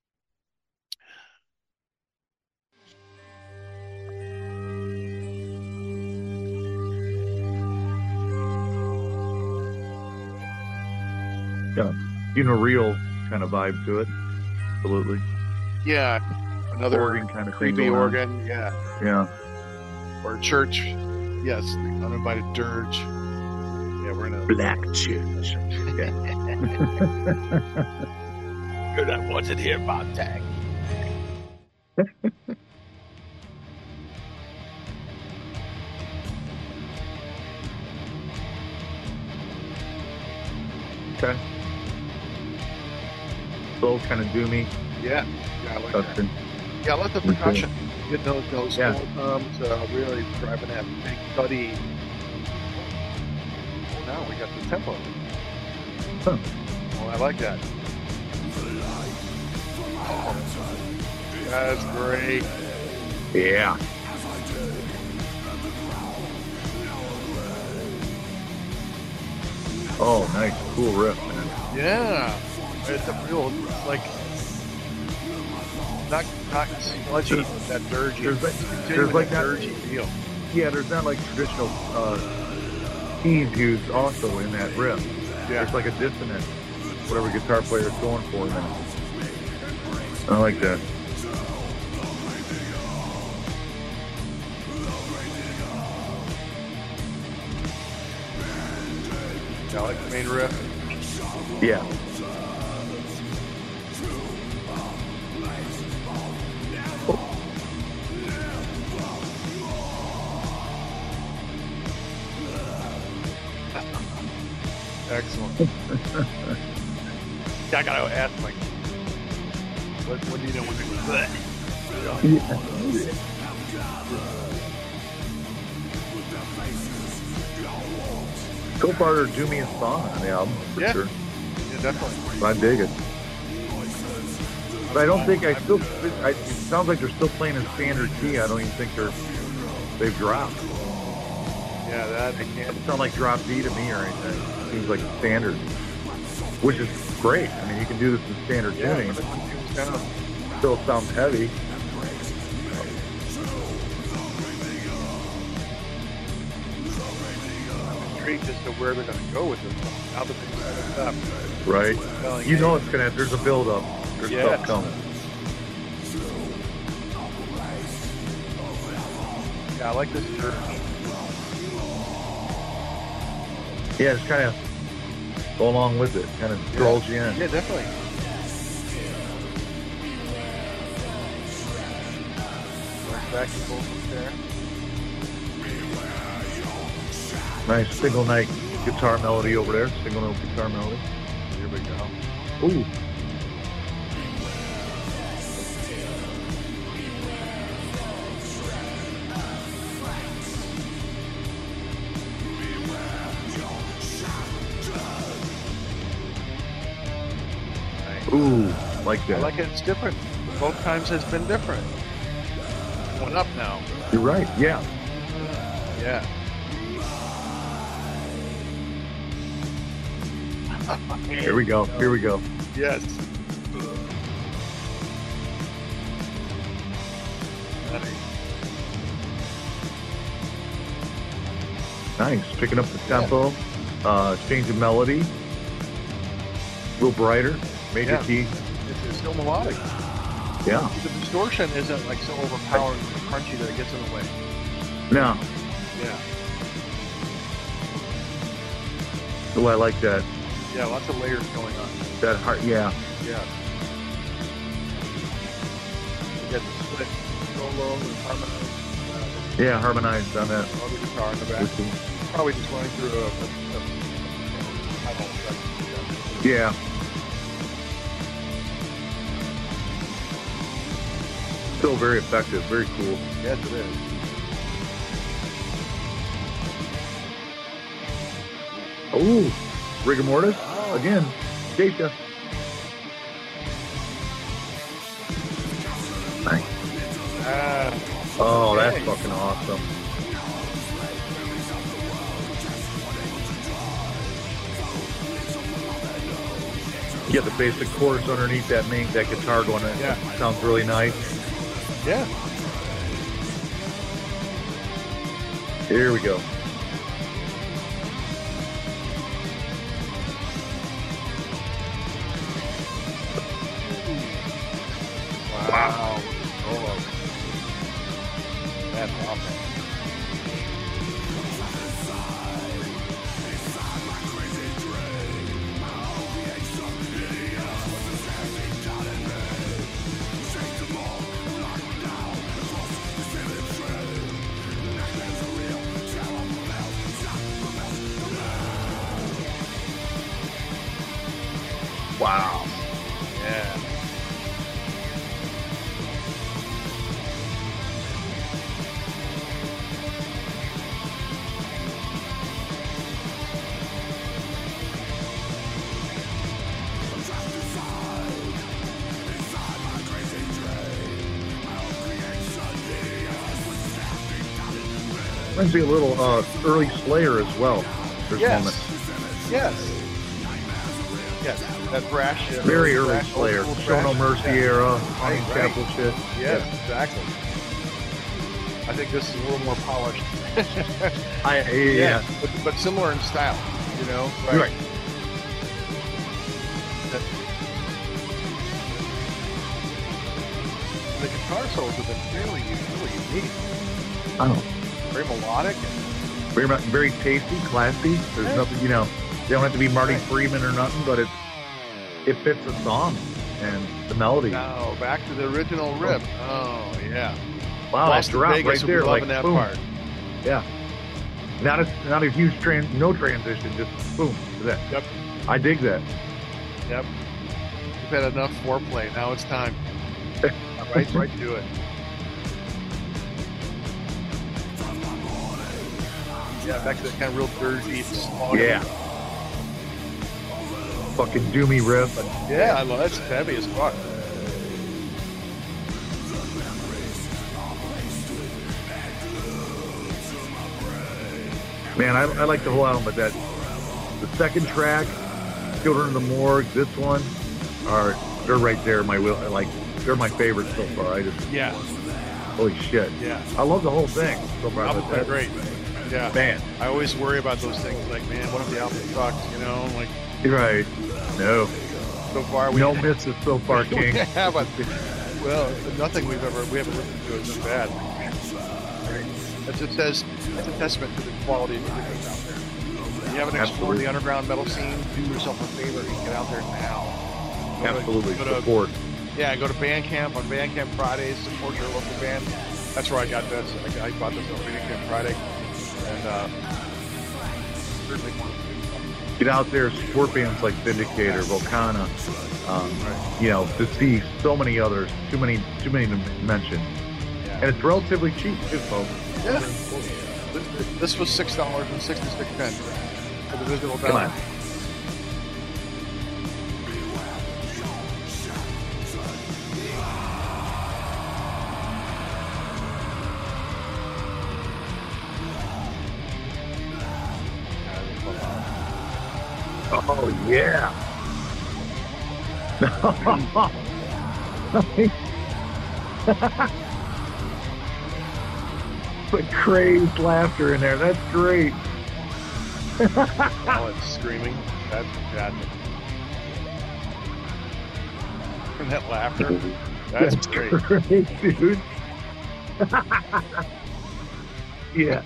S1: Yeah, you know, real kind of vibe to it. Absolutely.
S2: Yeah. Another
S1: Organ kind of thing
S2: creepy
S1: going on.
S2: organ. Yeah.
S1: Yeah.
S2: Or church. Yes, the Uninvited Dirge. Yeah, we're in a
S1: Black church. Yeah.
S2: You're not wanted here, Bob Tag.
S1: Okay. Still kind of doomy.
S2: Yeah. Yeah, I like that.
S1: Dustin.
S2: Yeah, I like the
S1: Me too.
S2: percussion. Get those those
S1: Yeah.
S2: full toms uh, really driving that big thuddy. Oh, now we got the tempo.
S1: Huh.
S2: Oh, I like that. Oh, that's great.
S1: Yeah. Oh, nice. Cool riff, man.
S2: Yeah, it's a real like not not sludgy,
S1: There's-
S2: that dirgy.
S1: there's like-
S2: It's continuing
S1: there's like
S2: that
S1: that-
S2: dirgy feel.
S1: Yeah, there's not like traditional uh, keys used also in that riff.
S2: Yeah.
S1: There's like a dissonance, whatever guitar player is going for in that. I like that.
S2: Yeah, I like the main riff.
S1: Yeah.
S2: Excellent. Yeah, I gotta ask like, what, what do you know when they go bleh?
S1: So far, they're doomiest song on the album, for
S2: Yeah.
S1: sure.
S2: Yeah, definitely.
S1: I dig it. But I don't think I still. I, it sounds like they're still playing in standard key. I don't even think they're they've dropped.
S2: Yeah, that I
S1: It
S2: can't.
S1: doesn't sound like drop D to me or anything. It seems like standard, which is great. I mean, you can do this in standard
S2: Yeah,
S1: tuning.
S2: but it's kind of
S1: Still sounds heavy.
S2: intrigued as to where they're gonna go with this. Now that they set it up,
S1: Right.
S2: telling
S1: You know it's gonna. There's a build up. There's
S2: Yes.
S1: stuff coming.
S2: Yeah, I like this church.
S1: Yeah, just kind of go along with it. Kind of draws you in.
S2: Yeah, definitely. Going back and forth there.
S1: Nice single night guitar melody over there. Single note guitar melody.
S2: Here we go.
S1: Ooh. Ooh, like
S2: I
S1: that.
S2: like it. It's different. Both times has been different. One up now.
S1: You're right. Yeah.
S2: Yeah.
S1: Here we go. Here we go.
S2: Yes.
S1: Nice. Picking up the tempo. uh, change of melody, a little brighter, major
S2: Yeah.
S1: key.
S2: It's, it's still melodic.
S1: Yeah.
S2: The distortion isn't like so overpowering and crunchy that it gets in the way.
S1: No.
S2: Yeah.
S1: Oh, I like that.
S2: Yeah, lots of layers going on.
S1: That heart. Yeah.
S2: Yeah. You get the split solo and harmonize.
S1: Yeah, harmonized on that.
S2: Uh, other guitar in the back. Probably just running through a, a, a, a high track.
S1: Yeah. Still very effective. Very cool.
S2: Yes, it is.
S1: Oh, rigor mortis again. Geisha. Nice.
S2: Ah,
S1: Oh, that's
S2: okay.
S1: fucking awesome. Yeah, the basic chorus underneath that main that guitar going. It
S2: Yeah.
S1: sounds really nice.
S2: Yeah.
S1: Here we go.
S2: Wow. Solo. That's awesome.
S1: Wow.
S2: Yeah.
S1: Reminds me a little uh, early Slayer as well. There's
S2: Yes.
S1: moments.
S2: Yes. Yes. That thrash. uh,
S1: Very early
S2: thrash, old
S1: Slayer.
S2: school
S1: Show No
S2: thrash.
S1: Mercy
S2: Yeah.
S1: era.
S2: Right,
S1: Hunting
S2: right.
S1: Chapel shit.
S2: Yes, exactly. I think this is a little more polished.
S1: I, yeah. yeah.
S2: But, but similar in style, you know?
S1: Right.
S2: The guitar solos have been really, really unique.
S1: Oh.
S2: Very melodic. And,
S1: Very, mu- very tasty, classy. There's
S2: Yeah.
S1: nothing, you know, they don't have to be Marty
S2: Right.
S1: Freeman or nothing, but it it fits the song and the melody.
S2: now, back to the original riff. Oh, yeah.
S1: Wow, that
S2: Las
S1: drop
S2: Vegas
S1: right
S2: will be
S1: there, like
S2: loving that
S1: boom.
S2: part.
S1: Yeah. Not a not a huge trans, no transition, just boom to that.
S2: Yep.
S1: I dig that.
S2: Yep. We've had enough foreplay. Now it's time. right, right to it. Yeah, back to that kind of real dirty, slog.
S1: Yeah. Fucking doomy riff.
S2: Yeah, I love that's heavy as fuck.
S1: Man, I, I like the whole album, but that the second track, Children of the Morgue, this one, are they're right there. My will, like they're my favorites so far. I just
S2: Yeah,
S1: holy shit.
S2: yeah.
S1: I love the whole thing so far.
S2: Album's
S1: but
S2: been
S1: that-
S2: great. Yeah.
S1: Man,
S2: I always worry about those things. Like, man, what if the album sucks? You know, like
S1: you're right. No,
S2: so far we
S1: no misses so far, King.
S2: yeah, but well, nothing we've ever we haven't listened to is bad. As it says, it's a testament to the quality of music that's out there. If you haven't explored
S1: Absolutely.
S2: the underground metal scene, do yourself a favor and get out there now. Go to-
S1: Absolutely,
S2: go to-
S1: support.
S2: Yeah, go to Bandcamp on Bandcamp Fridays, support your local band. That's where I got this. I, I bought this on Bandcamp Friday. And uh, certainly want to
S1: Get out there, support bands like Vindicator, Volcana, um, you know, Deceased, so many others. Too many, too many to mention. And it's relatively cheap too, folks.
S2: Yeah. This, this was six dollars and sixty-six cents for the digital
S1: Come on.
S2: download.
S1: Oh yeah. Put crazed laughter in there. That's great.
S2: While it's screaming. That's fantastic. And that laughter. That's,
S1: That's
S2: great.
S1: great, dude. Yeah.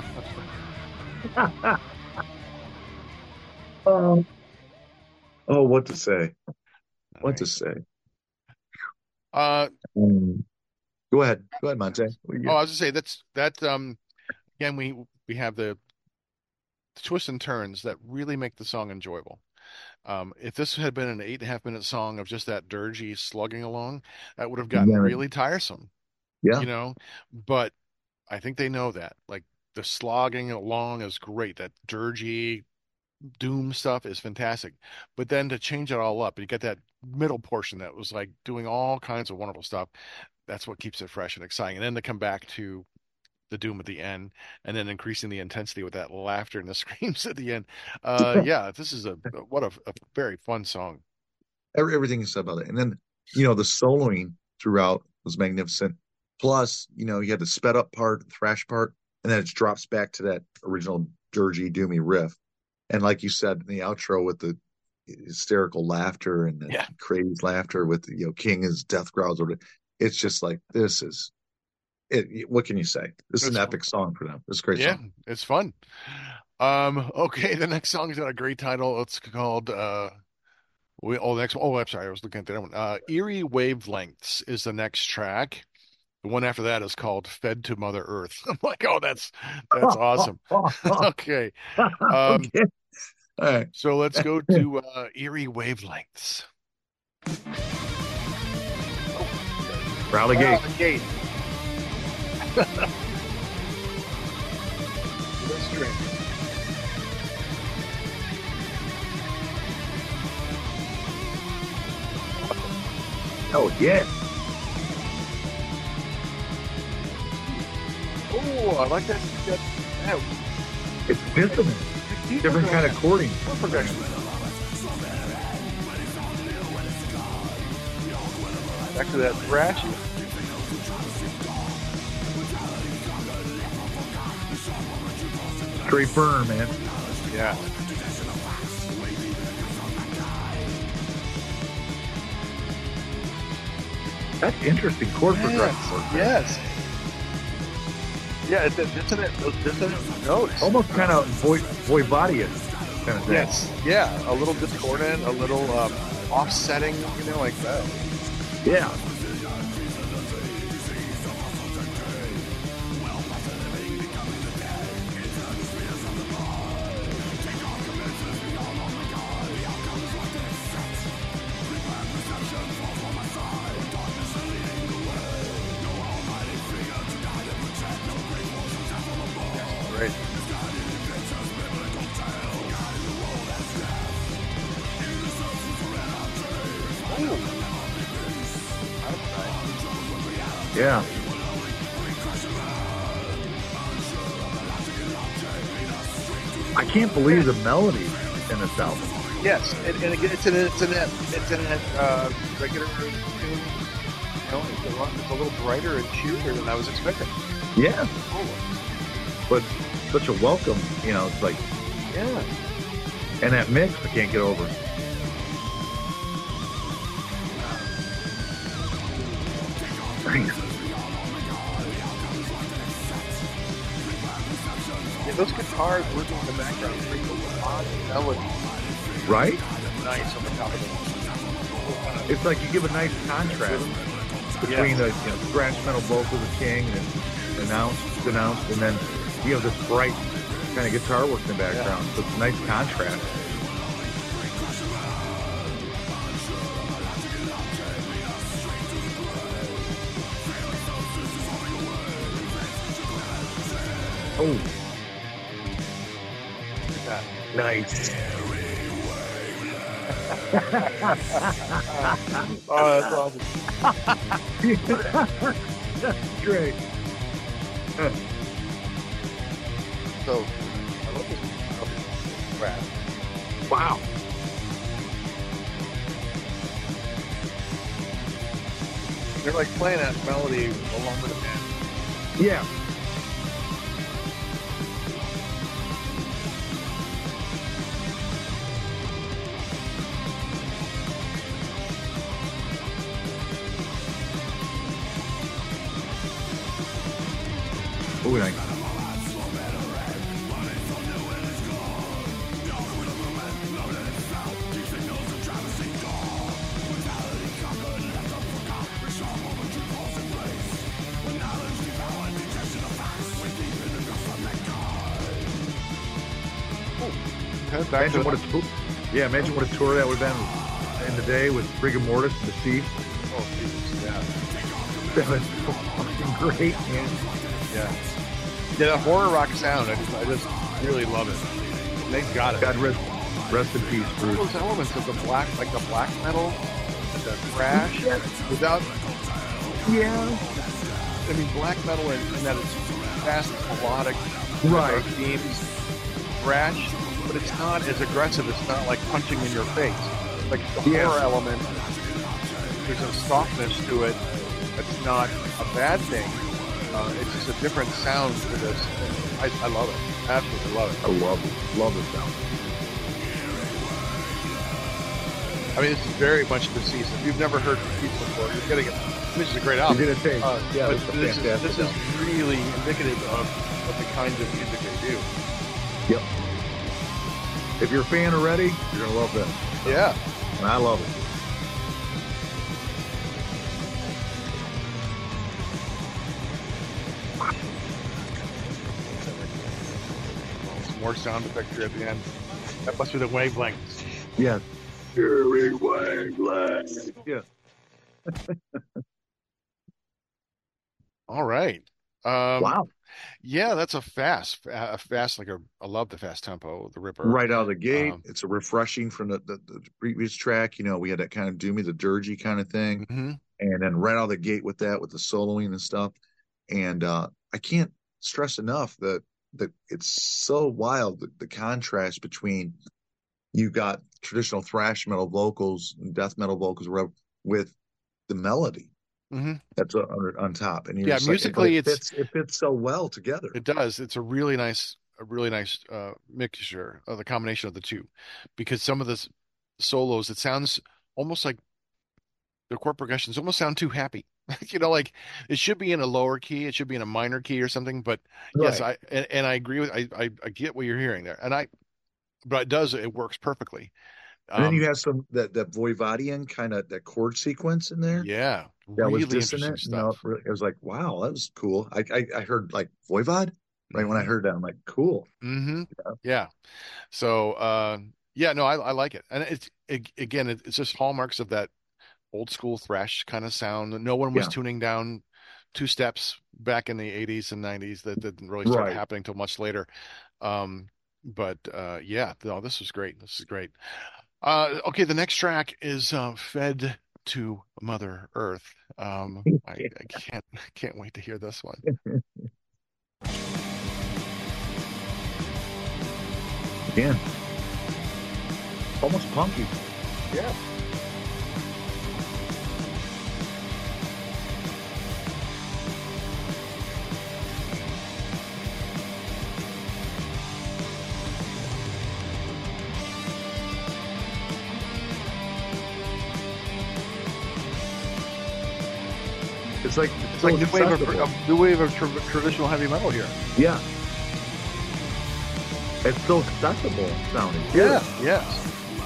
S1: um, oh, what to say? What
S2: Right.
S1: to say?
S2: Uh,
S1: Um, go ahead. Go ahead, Monte. What do you
S2: oh,
S1: got?
S2: I was gonna say that's that. Um, again, we we have the, the twists and turns that really make the song enjoyable. Um, if this had been an eight and a half minute song of just that dirgy slugging along, that would have gotten
S1: Yeah.
S2: really tiresome,
S1: Yeah.
S2: you know. But I think they know that. Like the slogging along is great. That dirgy doom stuff is fantastic. But then to change it all up, you get that middle portion that was like doing all kinds of wonderful stuff. That's what keeps it fresh and exciting. And then to come back to the doom at the end, and then increasing the intensity with that laughter and the screams at the end. Uh, yeah, this is a what a, a very fun song.
S1: Every, everything you said about it. And then, you know, the soloing throughout was magnificent. Plus, you know, you had the sped up part, the thrash part, and then it drops back to that original dirgy, doomy riff. And like you said in the outro with the hysterical laughter and the
S2: Yeah.
S1: crazed laughter with, you know, King his death growls over it. It's just like, this is it. What can you say? This is
S2: It's
S1: an
S2: fun.
S1: epic song for them. It's a great
S2: Yeah,
S1: song.
S2: it's fun. Um, okay, the next song's got a great title. It's called uh we oh the next oh I'm sorry, I was looking at that one. Uh Eerie Wavelengths is the next track. The one after that is called Fed to Mother Earth. I'm like, oh, that's that's awesome. Okay. Um,
S1: Okay. All right.
S2: so let's go to uh Eerie Wavelengths.
S1: Rally Gate.
S2: Ah, gate. Let's drink.
S1: Oh, yeah.
S2: Oh, I like that. that, that
S1: It's dissonant. Different kind of chording.
S2: progression. Back to that thrashy.
S1: Straight burn, man.
S2: Yeah.
S1: That's interesting chord progression.
S2: Yes. Yeah, it's a dissonant, those dissonant notes.
S1: Almost kind of voice voivodian kind of thing.
S2: Yes. Yeah, a little discordant, a little um, offsetting, you know, like that.
S1: Yeah.
S2: Great.
S1: Yeah. I can't believe the melody in this album.
S2: Yes, and, and again, it's in it's in that it's in that uh, regular tune. You know, it's a, lot, it's a little brighter and cheerier than I was expecting.
S1: Yeah. But such a welcome, you know, it's like,
S2: Yeah.
S1: and that mix I can't get over.
S2: Yeah, those guitars working in the background bring those odd melodies.
S1: Right?
S2: Nice on the top of them.
S1: It's like you give a nice contrast between the, you know, thrash metal vocals of King and announced, announced, and then, you know, this bright kind of guitar work in the background. So it's a nice contrast. Oh, nice.
S2: Oh, that's awesome.
S1: That's great.
S2: So, I love this. I love this crap.
S1: Wow.
S2: They're like playing that melody along with the band.
S1: Yeah. too. And I,
S2: Okay, back
S1: imagine
S2: to
S1: what a tour, yeah, imagine what a tour that would have been in the day with Rigor Mortis and Deceased.
S2: oh, Jesus, yeah,
S1: That was so fucking great, man.
S2: yeah, yeah. That horror rock sound, I just, I just really love it. They got it.
S1: God rest, rest in peace, Bruce.
S2: Those elements of the black, like the black metal, the thrash,
S1: Yeah.
S2: without.
S1: Yeah.
S2: I mean, black metal in, in that it's fast, it's melodic,
S1: Right.
S2: themes, thrash, but it's not as aggressive. It's not like punching in your face. Like the
S1: Yeah.
S2: horror element, there's a softness to it. It's not a bad thing. Uh, it's just a different sound to this. I, I love it. Absolutely love it.
S1: I love it. Love the sound.
S2: I mean, this is very much Deceased. If you've never heard Deceased before, you're getting it. This is a great album.
S1: You're gonna say,
S2: Uh,
S1: yeah,
S2: but
S1: it's a
S2: this, is,
S1: fantastic
S2: this is
S1: album.
S2: really indicative of, of the kind of music they do.
S1: Yep. If you're a fan already, you're gonna love this.
S2: Yeah.
S1: And I love it.
S2: Some more sound effect here at the end. That must be the wavelengths.
S1: Yes. Jerry Wagley. Yeah.
S2: All right. Um,
S1: Wow.
S2: Yeah, that's a fast, a fast. Like a, I love the fast tempo, the Ripper.
S1: Right out of the gate,
S2: Um,
S1: it's a refreshing from the, the, the previous track. You know, we had that kind of doomy, the dirgy kind of thing.
S2: mhm.
S1: And then right out of the gate with that, with the soloing and stuff. And uh, I can't stress enough that that it's so wild, the, the contrast between you've got traditional thrash metal vocals and death metal vocals whatever, with the melody
S2: Mhm.
S1: that's on, on top. And you're
S2: Yeah,
S1: just like,
S2: musically,
S1: it
S2: it's-
S1: fits, it fits so well together.
S2: It does. It's a really nice, a really nice uh, mixture of the combination of the two, because some of the s- solos, it sounds almost like the chord progressions almost sound too happy. You know, like it should be in a lower key, it should be in a minor key or something. But yes,
S1: Right.
S2: I and, and I agree with I, I I get what you're hearing there, and I, but it does it works perfectly.
S1: And then
S2: Um,
S1: you have some that that Voivodian kind of that chord sequence in there.
S2: yeah,
S1: That was
S2: really interesting
S1: dissonant. You know,
S2: stuff.
S1: it was like, wow, that was cool. I I, I heard like Voivod right when I heard that. I'm like, cool.
S2: Mm-hmm. Yeah. So, uh, yeah, no, I, I like it. And it's, it, again, it, it's just hallmarks of that old school thrash kind of sound. No one was
S1: Yeah.
S2: tuning down two steps back in the eighties and nineties. That didn't really start
S1: Right.
S2: happening till much later. Um, but, uh, yeah, no, this is great. This is great. Uh, okay. The next track is, uh, Fed to Mother Earth. Um, I, I can't, can't wait to hear this one.
S1: Again, almost punky.
S2: Yeah.
S1: It's like
S2: It's
S1: so
S2: like new wave of,
S1: accessible.
S2: a new wave of tra- traditional heavy metal here.
S1: Yeah. It's so accessible sounding. too.
S2: Yes.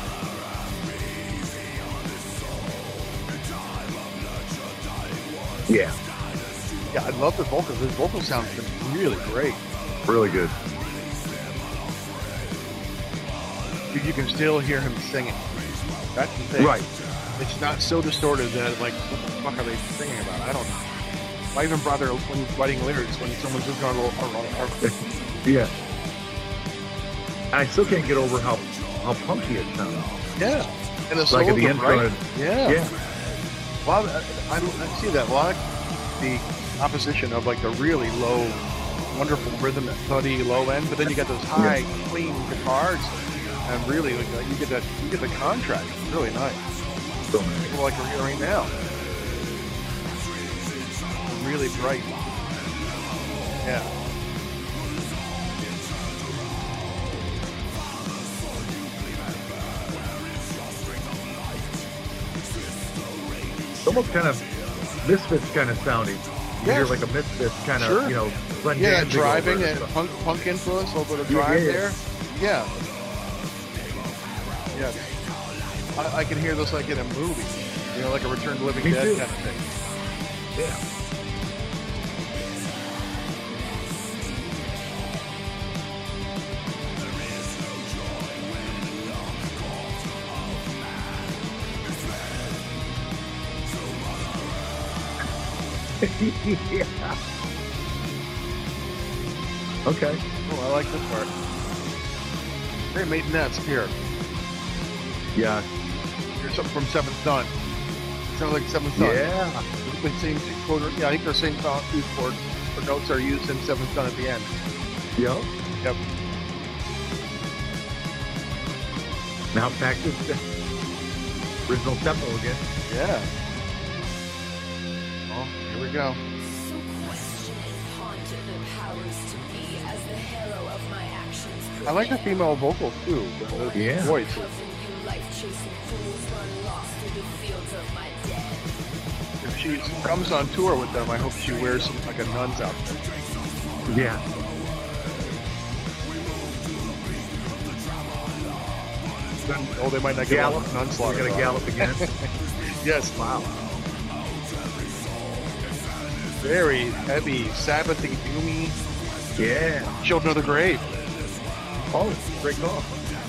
S1: Yeah.
S2: Yeah, I love the vocals. His vocal sound's been really great.
S1: Really good.
S2: You, you can still hear him singing. That's the thing.
S1: Right.
S2: It's not so distorted that, like, what the fuck are they singing about? I don't know. Why even bother when writing lyrics when someone's just going to go, "Oh, oh, oh."
S1: Yeah. I still can't get over how how punky it sounds.
S2: Yeah. And the
S1: Like at
S2: solos
S1: the
S2: are
S1: intro.
S2: right. Yeah.
S1: Yeah.
S2: Well, I, I, I see that a lot. The opposition of like the really low, wonderful rhythm, thuddy low end, but then you get those high, clean guitars, and really like, you get that you get the contrast. It's really nice.
S1: So nice.
S2: Like we're hearing now. Really bright. Yeah.
S1: It's almost kind of Misfits kind of sounding. You hear
S2: Yes.
S1: like a Misfits kind of,
S2: Sure.
S1: you know, Glenn
S2: Yeah,
S1: Danzig
S2: driving
S1: over it
S2: and
S1: stuff.
S2: punk, punk influence, a little bit of
S1: Yeah,
S2: drive
S1: yeah, yeah.
S2: there. Yeah. Yeah. I, I can hear this like in a movie, you know, like a Return to Living
S1: Me
S2: Dead
S1: too.
S2: kind of thing.
S1: Yeah. yeah. Okay.
S2: Oh, I like this part. Hey, Maintenance here.
S1: Yeah.
S2: Here's something from Seventh Son. Sounds like Seventh Son.
S1: Yeah.
S2: The same chord, yeah, I think the same song, two chords or notes are used in Seventh Son at the end.
S1: Yep.
S2: Yep.
S1: Now back to the original tempo again.
S2: Yeah. Oh, here we go.
S5: So question and ponder the powers to be as the hero of my actions.
S2: I like the female vocals too. The, the
S1: Yeah.
S2: voice.
S5: Covering you life-chasing fools run lost through the fields of my dead.
S2: If she comes on tour with them, I hope she wears some like a nun's outfit.
S1: Yeah.
S2: Then, oh, they might not get
S1: Gallop.
S2: a nun
S1: We're
S2: slaughter.
S1: gonna gallop again.
S2: Yes.
S1: Wow.
S2: Very heavy, Sabbathy, doomy.
S1: Yeah.
S2: Children of the Grave,
S1: Oh, great call.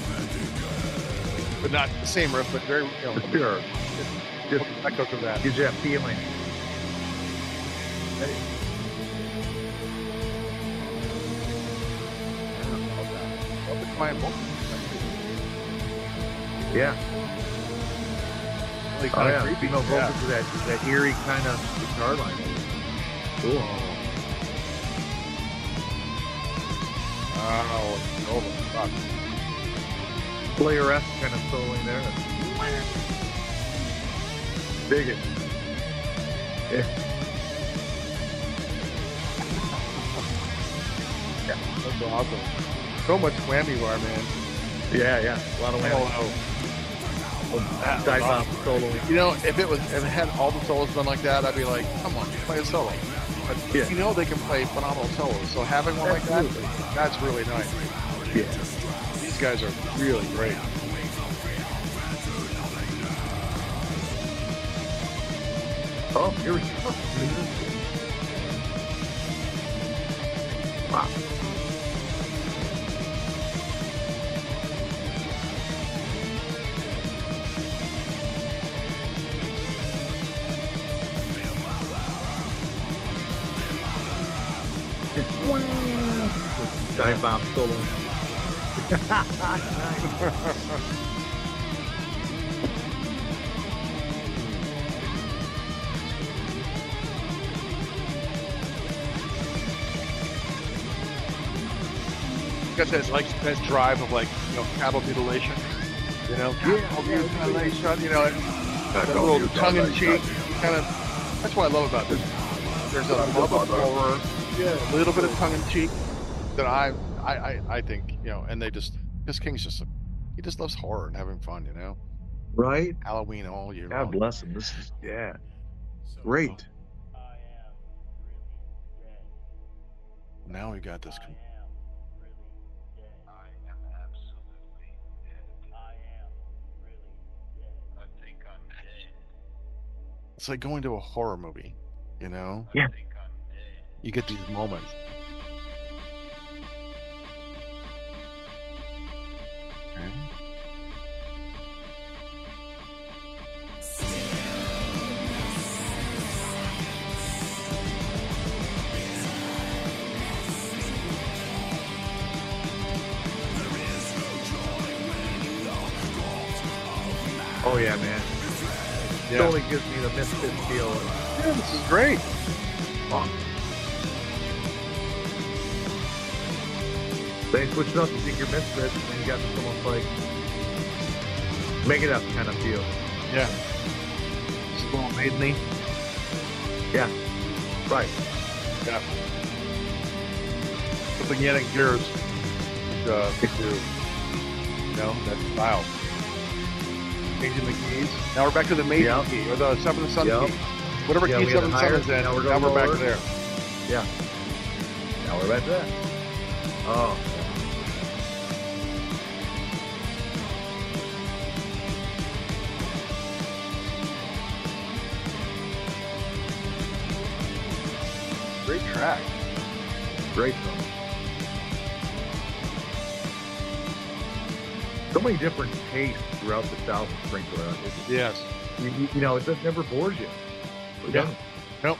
S2: but not the same riff, but very, you know,
S1: For sure. Just
S2: echoes of that.
S1: gives you that feeling.
S2: Love the client vocals.
S1: Yeah.
S2: Really
S1: Oh
S2: kind
S1: yeah.
S2: of creepy.
S1: Female
S2: Yeah.
S1: vocals with that that eerie kind of guitar line. Cool.
S2: Oh, oh my fuck.
S1: Slayer-esque kind of soloing there. Dig it. Yeah.
S2: That's awesome. So much whammy bar, man.
S1: Yeah, yeah. A lot of whammy.
S2: Oh, That was
S1: Dive bomb
S2: awesome.
S1: soloing.
S2: You know, if it was, if it had all the solos done like that, I'd be like, come on, play a solo. But
S1: Yeah.
S2: you know they can play phenomenal solos, so having one like that, that's really nice.
S1: Yeah.
S2: These guys are really great.
S1: Oh, here we go. Wow. Dive bomb solo.
S2: Got that like that drive of like, you know, cattle mutilation. You know, cattle mutilation. You know, it- that little tongue in cheek kind of. That's what I love about this. There's a love of horror, yeah, a little bit of tongue in cheek that I, I, I, I think, you know, and they just, this King's just, he just loves horror and having fun, you know.
S1: Right?
S2: Halloween all year
S1: God
S2: long.
S1: bless him. This is, yeah. Great.
S2: Now we got this. con- It's like going to a horror movie, you know.
S1: Yeah.
S2: You get these moments. Okay.
S1: Oh yeah, man.
S2: Yeah.
S1: Totally gives me the Misfit feel.
S2: Yeah, this is great.
S1: Oh. They switch it up. You think you're Misfits, and then you got this almost like make it up kind of feel.
S2: Yeah. It's a little maideny.
S1: Yeah. Right.
S2: Yeah. Something yet in gears. Uh, to do. You know, that style. Changing the keys. Now we're back to the major
S1: Yep.
S2: key, or the seventh sun
S1: Yep.
S2: key. Whatever
S1: Yeah,
S2: key
S1: we had
S2: seven
S1: higher,
S2: summons in,
S1: now
S2: now
S1: we're
S2: we're,
S1: going
S2: back
S1: lower.
S2: there.
S1: Yeah. Now we're back there. Oh.
S2: Great track.
S1: Great film. So many different tastes throughout the South of Sprinkler. It's-
S2: Yes.
S1: You, you, you know, it just never bores you. It
S2: Yeah.
S1: doesn't.
S2: Nope.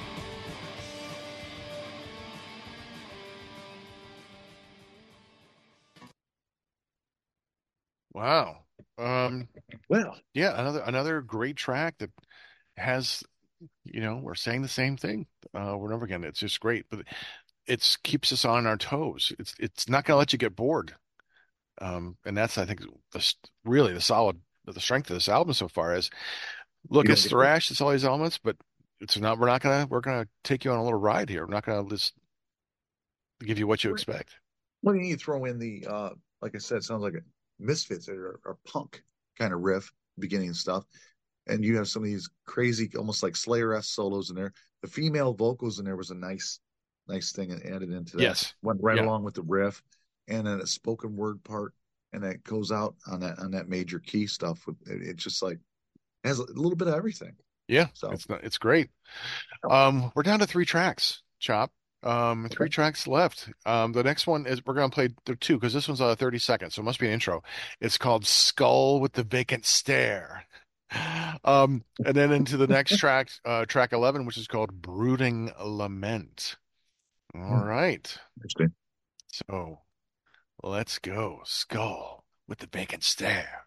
S2: Wow. Um,
S1: Well,
S2: yeah, another another great track that has, you know, we're saying the same thing uh, over and over again. It's just great, but it keeps us on our toes. It's it's not going to let you get bored. Um, and that's, I think, the, s- really the solid, the strength of this album so far is, look,
S1: You
S2: it's
S1: don't get
S2: thrash, it's all these elements, but it's not. We're not gonna. We're gonna take you on a little ride here. We're not gonna just give you what you expect.
S1: well, you throw in the, uh, like I said, it sounds like a Misfits or, or punk kind of riff, beginning stuff. And you have some of these crazy, almost like Slayer-esque solos in there. The female vocals in there was a nice, nice thing and added into that.
S2: Yes.
S1: Went right
S2: Yeah.
S1: along with the riff, and then a spoken word part, and that goes out on that on that major key stuff. With it, it's just like has a little bit of everything.
S2: Yeah,
S1: So
S2: it's not. It's great. Um, we're down to three tracks, Chop. Um, three
S1: Okay.
S2: tracks left. Um, the next one is we're gonna play the two because this one's uh thirty seconds, so it must be an intro. It's called "Skull with the Vacant Stare." Um, and then into the next track, uh, track eleven, which is called "Brooding Lament." All
S1: Hmm.
S2: right,
S1: Interesting.
S2: so let's go. "Skull with the Vacant Stare."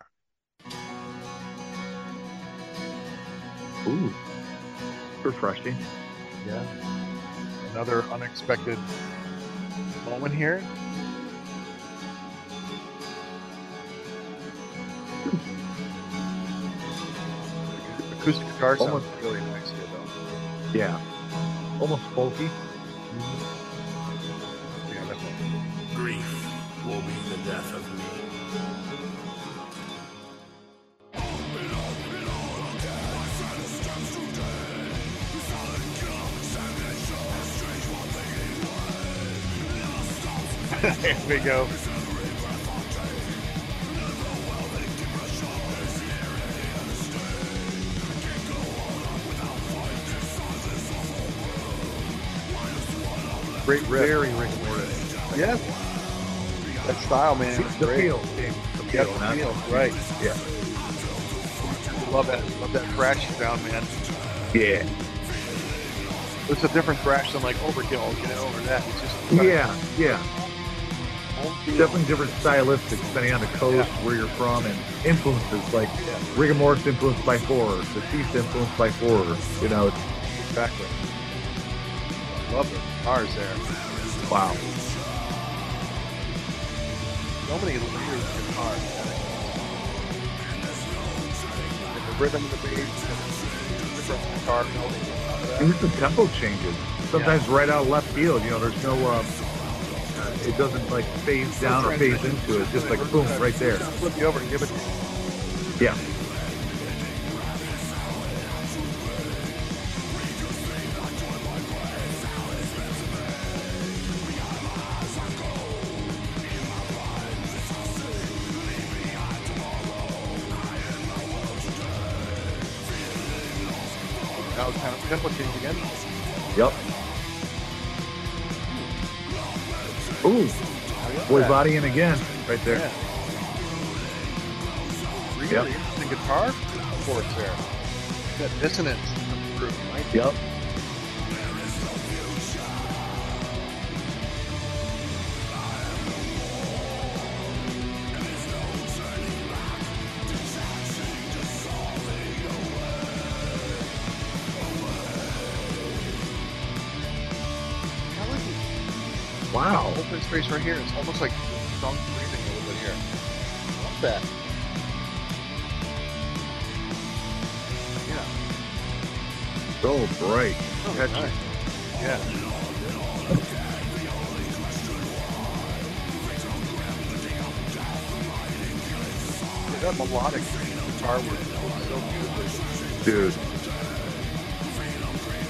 S1: Ooh, refreshing.
S2: Yeah. Another unexpected moment here. Acoustic guitar sounds
S1: Almost-
S2: really nice here, though.
S1: Yeah, almost folky.
S2: Yeah, definitely.
S4: Grief will be the death of me.
S2: Here we go. Great riff.
S1: Very Rick Mortis.
S2: Yeah. That style, man, is
S1: The
S2: great.
S1: feel, Dave, the
S2: Yeah,
S1: feel,
S2: the
S1: not-
S2: feel, right.
S1: Yeah,
S2: Love that. Love that thrash sound, man.
S1: yeah,
S2: It's a different thrash than like Overkill, you know, or that. It's just
S1: yeah, yeah.
S2: own feel.
S1: Definitely different stylistic depending on the coast, where you're from, and influences like rigor mortis influenced by horror, Deceased influenced by horror. You know, it's,
S2: Exactly. Love the guitars there.
S1: wow.
S2: So many layers of guitar. And the rhythm of the bass, and the different guitar notes.
S1: And there's some tempo changes. Sometimes right out of left field. You know, there's no, um, uh, it doesn't like phase down or phase into it. It's just like boom, right there.
S2: Flip you over and give it to you.
S1: Yeah.
S2: Now it's kind of tempo change again.
S1: Yep. Ooh, boy,
S2: that.
S1: body in again, right there.
S2: Yeah. Really
S1: Yep.
S2: interesting guitar chords there. That dissonance comes through, right?
S1: Yep.
S2: I like it.
S1: Wow.
S2: Open space right here. It's almost like the song's breathing a little bit here. Love that. Yeah.
S1: So bright.
S2: Oh,
S1: Catchy.
S2: nice. Yeah. Yeah, that melodic guitar work is so beautiful.
S1: Dude.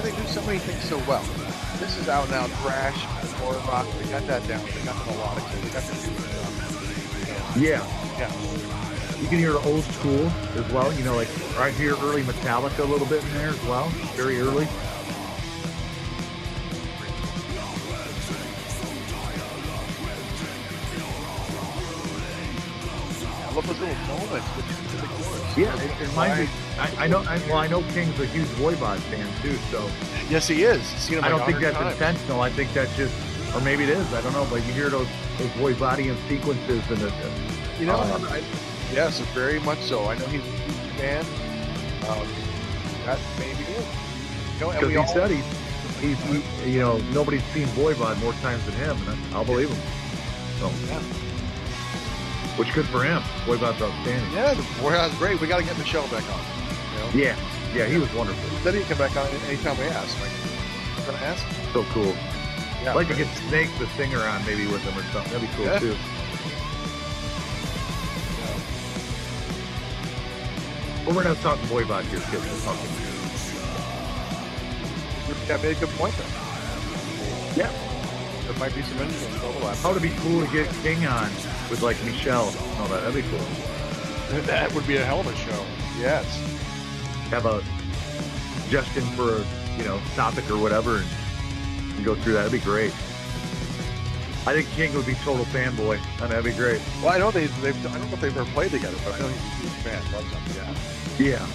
S2: they do so many things so well. This is out now thrash, or rock. They got that down. They got the melodic. They got the stuff.
S1: Yeah.
S2: Yeah.
S1: You can hear the old school as well. You know, like right here, early Metallica a little bit in there as well. Very early.
S2: I love those little moments with the chorus.
S1: Yeah, it, it reminds me. I, I know. I, well, I know King's a huge Voivod fan too. So
S2: Yes, he is. I've seen him
S1: I
S2: like
S1: don't think
S2: a hundred
S1: that's
S2: times.
S1: intentional. I think that's just, or maybe it is. I don't know. But you hear those those Voivodian sequences and the,
S2: You know,
S1: Um,
S2: I, yes, very much so. I know he's a huge fan. Um, that maybe is. You know, and
S1: because
S2: we
S1: he
S2: all,
S1: said he's, he's he, you know, nobody's seen Voivod more times than him, and I- I'll believe him. So,
S2: Yeah.
S1: which good for him. Voivod's outstanding.
S2: Yeah, the boy, that's great. We got to get Michelle back on. You know?
S1: Yeah, yeah, he was wonderful.
S2: Said he'd come back on anytime we ask. Like, we're gonna ask.
S1: So cool.
S2: Yeah,
S1: I'd like to get Snake the singer on maybe with him or something. That'd be cool
S2: Yeah.
S1: too. But we're not talking Voivod here, kids. We're talking.
S2: Yeah, made a good point there.
S1: Yeah.
S2: There might be some interesting overlap.
S1: How would it be cool to get King on with like Michelle and all that? That'd be cool.
S2: That would be a hell of a show. Yes.
S1: Have a suggestion for a you know topic or whatever, and, and go through that. That'd be great. I think King would be total fanboy, and that'd be great.
S2: Well, I know they, they've. I don't know if they've ever played together, but I know he's a huge fan. Loves them. Yeah.
S1: Yeah.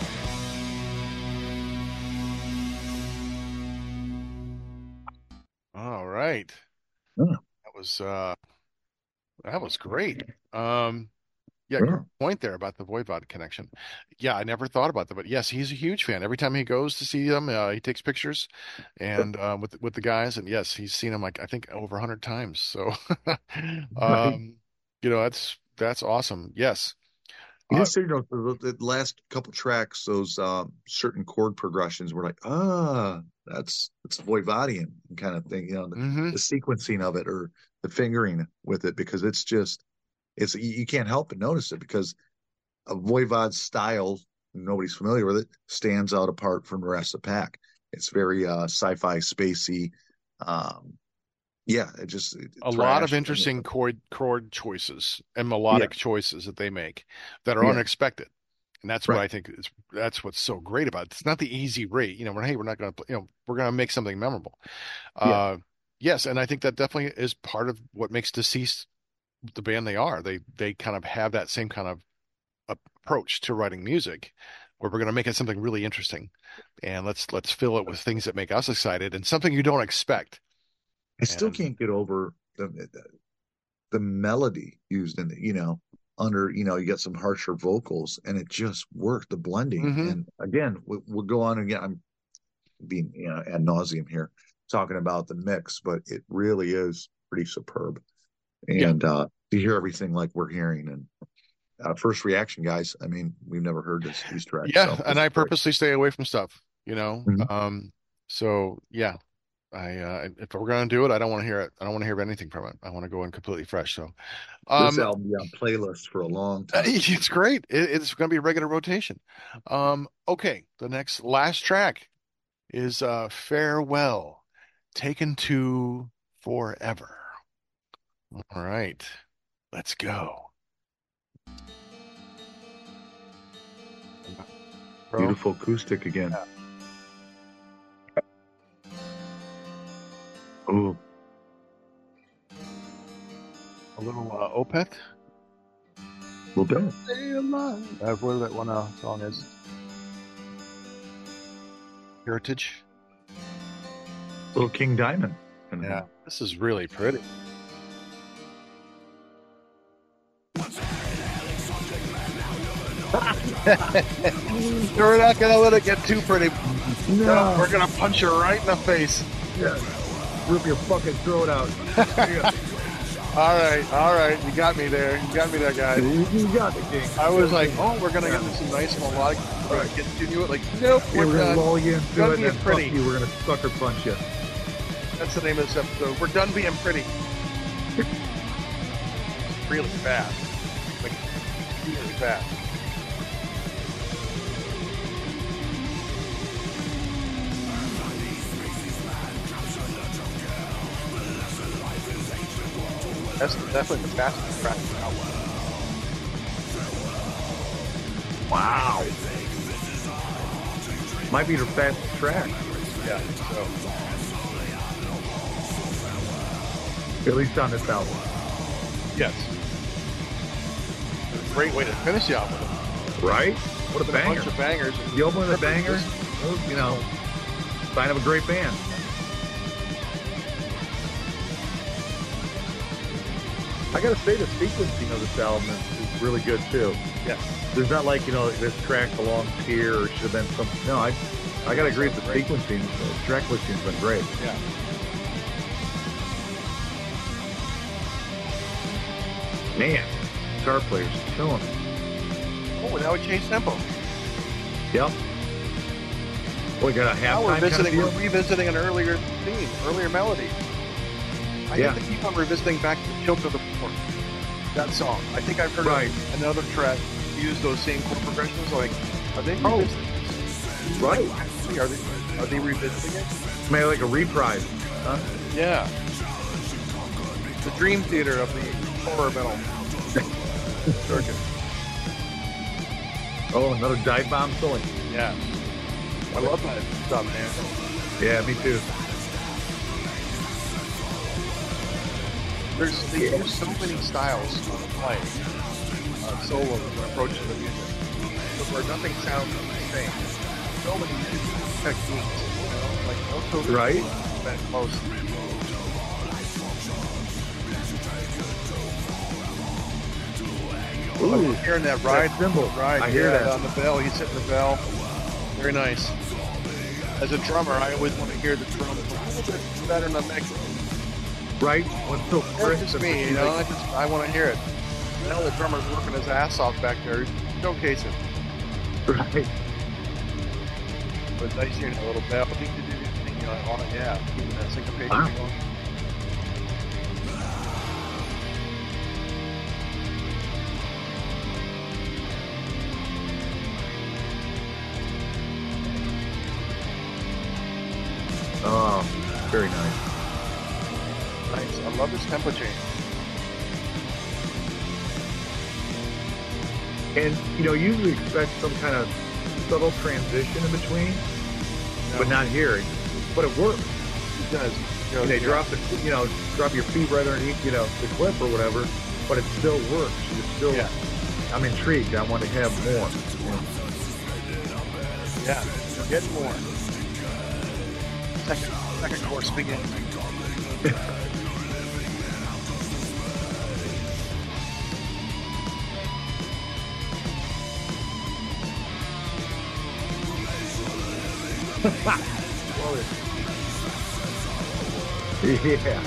S2: All right.
S1: Yeah.
S2: That was uh that was great. Um yeah,
S1: Yeah.
S2: good point there about the Voivod connection. Yeah, I never thought about that, but yes, he's a huge fan. Every time he goes to see them, uh, he takes pictures and uh, with with the guys, and yes, he's seen them like I think over a hundred times. So um you know, that's that's awesome. Yes.
S1: You
S2: Uh,
S1: just you know the, the last couple tracks, those um, certain chord progressions were like, ah, that's it's Voivodian kind of thing, you know, the,
S2: mhm.
S1: the sequencing of it or the fingering with it, because it's just it's you, you can't help but notice it because a Voivod's style, nobody's familiar with it, stands out apart from the rest of the pack. It's very uh, sci-fi, spacey. Um, yeah, it just it,
S2: A lot of
S1: thrash.
S2: interesting chord chord choices and melodic choices that they make that are
S1: Yeah.
S2: unexpected. And that's what
S1: Right.
S2: I think is that's what's so great about it. It's not the easy rate, you know, we're hey, we're not going to, you know, we're going to make something memorable.
S1: Yeah.
S2: Uh, yes, and I think that definitely is part of what makes Deceased the band they are. They they kind of have that same kind of approach to writing music, where we're going to make it something really interesting, and let's let's fill it with things that make us excited and something you don't expect.
S1: I still
S2: And-
S1: can't get over the, the the melody used in the, you know, under, you know, you get some harsher vocals and it just worked, the blending.
S2: Mhm.
S1: And again, we, we'll go on again. I'm being, you know, ad nauseum here talking about the mix, but it really is pretty superb. And uh, to hear everything like we're hearing and uh, first reaction, guys, I mean, we've never heard this, these tracks.
S2: Yeah,
S1: so
S2: and
S1: it's
S2: I
S1: great.
S2: purposely stay away from stuff, you know.
S1: Mhm.
S2: Um, so yeah, I uh, if we're gonna do it, I don't want to hear it. I don't want to hear anything from it. I want to go in completely fresh. So,
S1: This
S2: um,
S1: album will be on playlist for a long
S2: uh,
S1: time.
S2: it's great. It, it's gonna be a regular rotation. Um, okay, the next last track is uh, "Farewell," taken to forever. All right, let's go. Bro.
S1: Beautiful acoustic again. Oh,
S2: A little uh, Opeth.
S1: a little bit.
S2: Stay alive. Uh, what that one uh, song is? Heritage.
S1: Little King Diamond. And
S2: Yeah, this is really pretty. We're not gonna let it get too pretty.
S1: No.
S2: We're gonna punch her right in the face.
S1: Yeah. Rip your fucking throat out. Yeah.
S2: All right, all right, you got me there. You got me there, guys.
S1: You you got the king.
S2: I was like, oh, we're gonna get into some nice melodic. We're gonna continue it. Like, nope,
S1: Yeah,
S2: we're,
S1: we're gonna
S2: done.
S1: lull you into
S2: Done
S1: it and
S2: being
S1: then
S2: pretty.
S1: fuck you. We're gonna sucker punch you.
S2: That's the name of this episode. We're done being pretty. Really fast. Like, really fast. That's definitely the fastest track on the album.
S1: Wow. Might be the fastest track.
S2: Yeah, so.
S1: At least on this album.
S2: Yes. It's a great way to finish the album.
S1: Right? What a
S2: A
S1: banger.
S2: bunch of bangers.
S1: You open with a banger, you know, sign of a great band. I gotta say, the sequencing of this album is, is really good too.
S2: Yes.
S1: There's not like, you know, this track belongs here or should have been something. No, I I gotta agree with the sequencing. The track listing's been great.
S2: Yeah.
S1: Man, guitar players killing it.
S2: Oh, now we changed tempo.
S1: Yep. We got a
S2: Now we're
S1: halftime kind of
S2: visiting, we're
S1: deal.
S2: revisiting an earlier theme, earlier melody. I
S1: Yeah.
S2: get to keep on revisiting back to Tilt of the Fork. That song. I think I've heard
S1: Right.
S2: of another track use those same chord progressions. Like, are they
S1: Oh.
S2: revisiting this?
S1: Right.
S2: Are they, are they revisiting it?
S1: Maybe like a reprise. Huh?
S2: Yeah. The Dream Theater of the horror metal circuit.
S1: Oh, another dive bomb filling.
S2: Yeah. I love that stuff, man.
S1: Yeah, me too.
S2: There's, they use so many styles of playing, uh, solos, and approach to the music, but where nothing sounds the same. So many techniques, you know, like also
S1: Right.
S2: that most.
S1: Ooh,
S2: Hearing that ride,
S1: that cymbal.
S2: ride,
S1: I hear
S2: yeah,
S1: that.
S2: on the bell. He's hitting the bell. Very nice. As a drummer, I always want to hear the drums a little bit better than the next.
S1: Right? What's so
S2: That's
S1: crisp
S2: just
S1: and
S2: me, you know. I
S1: like-
S2: just I want to hear it. Now the drummer's working his ass off back there. Showcase it.
S1: Right.
S2: But nice hearing a little bell. Ding, ding, ding, ding, ding, you know, on it, yeah, keeping that syncopation
S1: Wow.
S2: going.
S1: Oh, very nice.
S2: Nice. I love this tempo change.
S1: And, you know, you usually expect some kind of subtle transition in between, but not here. But it works.
S2: It does. You know,
S1: And they
S2: yeah.
S1: drop the, you know, drop your feet right underneath, you know, the clip or whatever, but it still works. It's still,
S2: Yeah.
S1: I'm intrigued. I want to have more.
S2: Yeah. Get more. Second, second course begins.
S1: Yeah.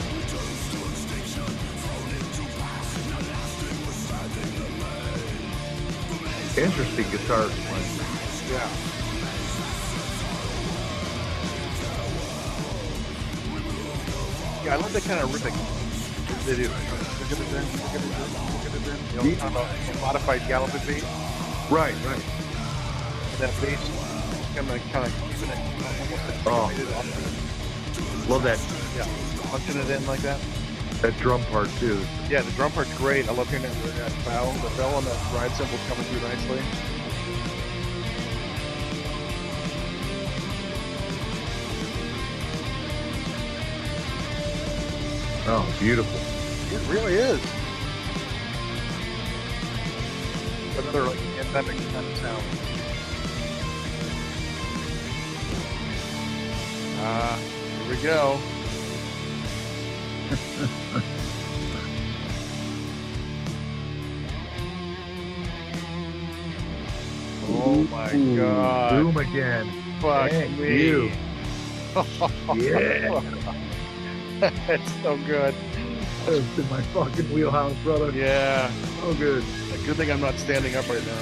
S1: Interesting guitar playing.
S2: Yeah. Yeah, I love that kind of rhythmic. They do. You know, kind of a modified galloping beat.
S1: Right, right.
S2: And that bass kind of, kind of keeping it almost
S1: Oh.
S2: attenuated off.
S1: Love that
S2: Yeah, punching it in like that.
S1: that drum part too.
S2: Yeah, the drum part's great. I love hearing that, that bell, the bell and the ride cymbals coming through nicely.
S1: Oh, beautiful.
S2: It really is. Another like anthemic kind of sound. Ah, here we go. Oh my
S1: Ooh,
S2: god.
S1: Boom again.
S2: Fuck
S1: Thank
S2: me.
S1: you. Yeah.
S2: That's so good.
S1: That's in my fucking wheelhouse, brother.
S2: Yeah.
S1: So good.
S2: Good thing I'm not standing up right now.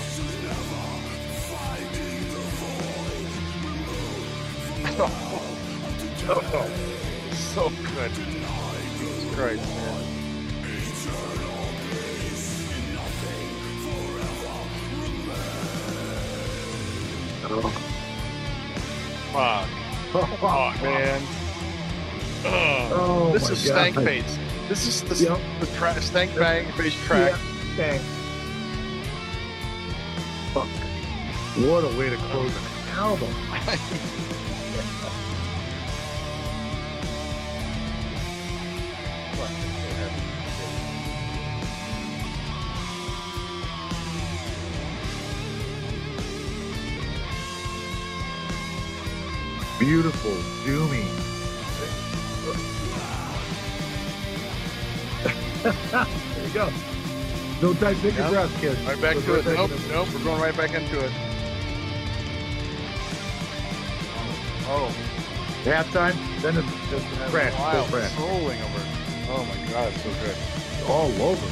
S2: Oh, so good. Jesus Christ, man. Fuck. Oh, man. Ugh.
S1: Oh,
S2: This
S1: my
S2: is
S1: God.
S2: Stank Fates. This is the,
S1: Yep.
S2: the tra- stank bang bass track.
S1: Yeah, thanks. Fuck. What a way to close an album. Beautiful, doomy. There you go. No time to take
S2: Yep.
S1: a breath, kid.
S2: Right back
S1: Let's
S2: to it.
S1: right
S2: Nope,
S1: back into
S2: nope, we're going right back into it. Oh,
S1: halftime, then it's just crash,
S2: wow,
S1: full crash.
S2: rolling over. Oh my God, it's so good.
S1: All over.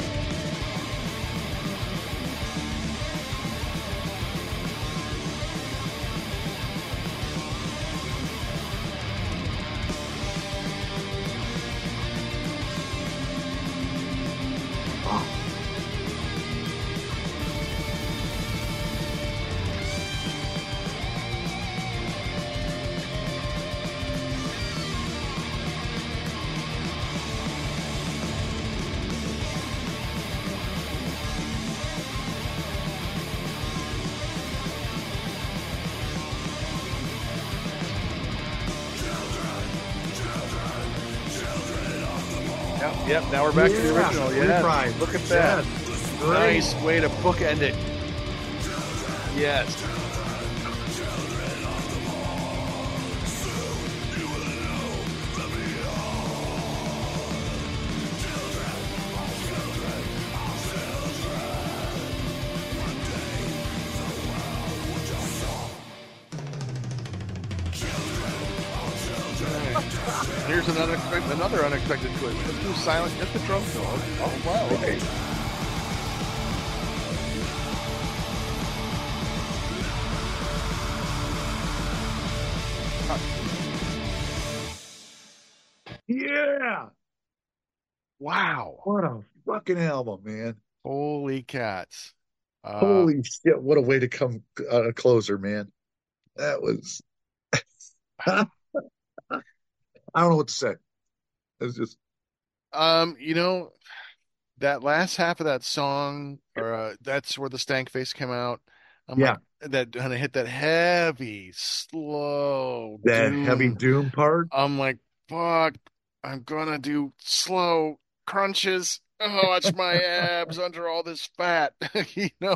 S2: Yep, yep. Now we're back to the
S1: Yeah,
S2: original. Yeah,
S1: reprise.
S2: look at that.
S1: Yes.
S2: Nice way to bookend it. Yes. Here's an unexpected, another unexpected twist. Let's do silent, just the drum solo. Oh, wow. Okay.
S1: Yeah.
S2: Wow.
S1: What a fucking album, man.
S2: Holy cats. Uh,
S1: Holy shit. What a way to come uh, a closer, man. That was. I don't know what to say. It's just.
S2: um, you know, that last half of that song, or uh, that's where the stank face came out. I'm
S1: Yeah.
S2: like, that kind of hit that heavy, slow
S1: That
S2: doom.
S1: heavy doom part.
S2: I'm like, fuck, I'm gonna do slow crunches. Oh, watch my abs under all this fat, you know.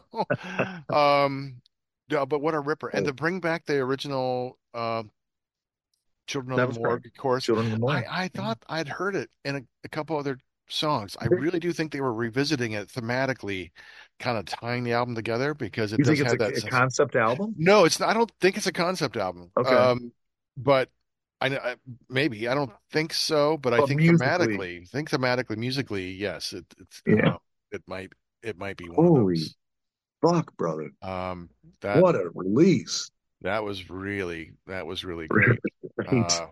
S2: Um, no, but what a ripper! And to bring back the original uh, "Children
S1: That
S2: of
S1: was
S2: the
S1: great.
S2: Morgue," of course,
S1: Children of the Morgue.
S2: I I thought I'd heard it in a, a couple other songs. I really do think they were revisiting it thematically, kind of tying the album together because it
S1: You
S2: does
S1: think it's
S2: have
S1: a,
S2: that
S1: a
S2: sense.
S1: concept album?
S2: No, it's not. I don't think it's a concept album.
S1: Okay.
S2: Um, but I know I- maybe I don't think so, but I
S1: But
S2: think
S1: musically-
S2: thematically, think thematically, musically, yes, it, it's
S1: Yeah.
S2: uh, it might it might be one
S1: Holy
S2: of those.
S1: fuck, brother.
S2: Um, that
S1: What a release.
S2: that was really that was really great.
S1: Great.
S2: Uh,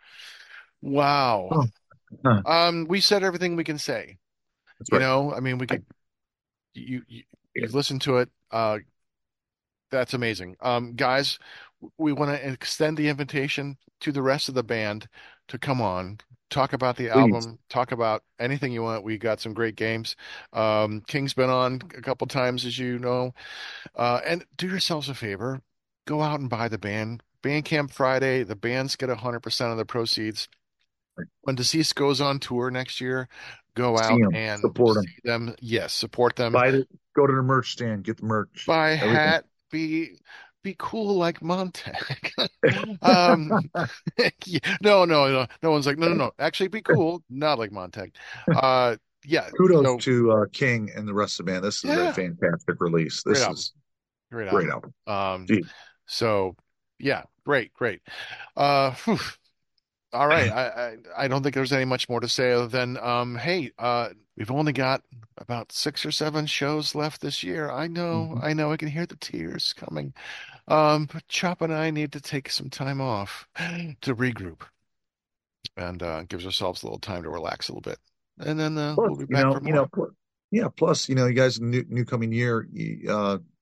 S2: wow.
S1: Oh, huh.
S2: Um, we said everything we can say.
S1: That's
S2: You
S1: right.
S2: know, I mean, we could you you you've listened to it. Uh, That's amazing. Um, guys, we want to extend the invitation to the rest of the band to come on, talk about the album, talk about anything you want. We got some great games. Um, King's been on a couple times, as you know. Uh, and do yourselves a favor, go out and buy the band. Bandcamp Friday, the bands get one hundred percent of the proceeds. When Deceased goes on tour next year, go
S1: See
S2: out
S1: 'em,
S2: and
S1: support 'em.
S2: see them. Yes, support them.
S1: Buy the, go to the merch stand, get the merch.
S2: Buy a
S1: Everything.
S2: hat, be be cool like Montag. um, yeah, no, no, no, no one's like, no, no, no. Actually, be cool, not like Montag. Uh, yeah.
S1: Kudos
S2: so,
S1: to uh, King and the rest of the band. This is
S2: Yeah.
S1: a fantastic release.
S2: Great
S1: This
S2: album.
S1: is
S2: great
S1: great
S2: album.
S1: album.
S2: Um,
S1: Gee.
S2: so yeah, great, great. Uh, whew. All right. I, I I don't think there's any much more to say other than um, hey, uh, we've only got about six or seven shows left this year. I know,
S1: Mhm.
S2: I know, I can hear the tears coming. Um, but Chop and I need to take some time off to regroup and uh, gives ourselves a little time to relax a little bit, and then uh,
S1: Plus,
S2: we'll be
S1: you
S2: back
S1: know,
S2: for
S1: you
S2: more.
S1: know, pl- yeah. Plus, you know, you guys, new new coming year, you, uh,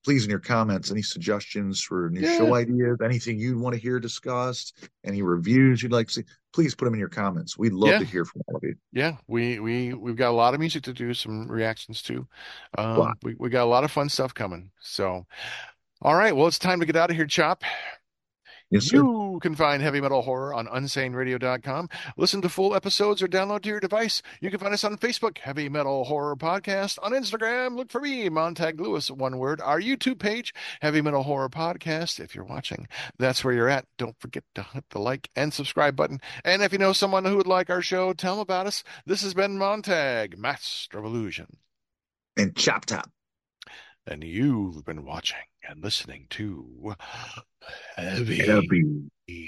S1: please, in your comments, any suggestions for new
S2: Yeah.
S1: show ideas, anything you'd want to hear discussed, any reviews you'd like to see, please put them in your comments. We'd love
S2: Yeah.
S1: to hear from all of you.
S2: Yeah, we we we've got a lot of music to do, some reactions to. Um,
S1: Lot.
S2: we we got a lot of fun stuff coming. So, all right, well, it's time to get out of here, Chop.
S1: Yes, sir.
S2: You can find Heavy Metal Horror on unsane radio dot com. Listen to full episodes or download to your device. You can find us on Facebook, Heavy Metal Horror Podcast. On Instagram, look for me, Montag Lewis, one word. Our YouTube page, Heavy Metal Horror Podcast. If you're watching, that's where you're at. Don't forget to hit the like and subscribe button. And if you know someone who would like our show, tell them about us. This has been Montag, Master of Illusion.
S1: And Chop Top.
S2: And you've been watching and listening to Heavy,
S1: Heavy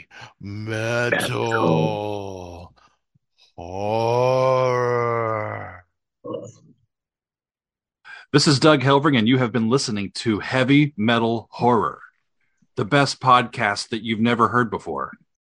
S2: Metal Horror.
S6: This is Doug Helvering, and you have been listening to Heavy Metal Horror, the best podcast that you've never heard before.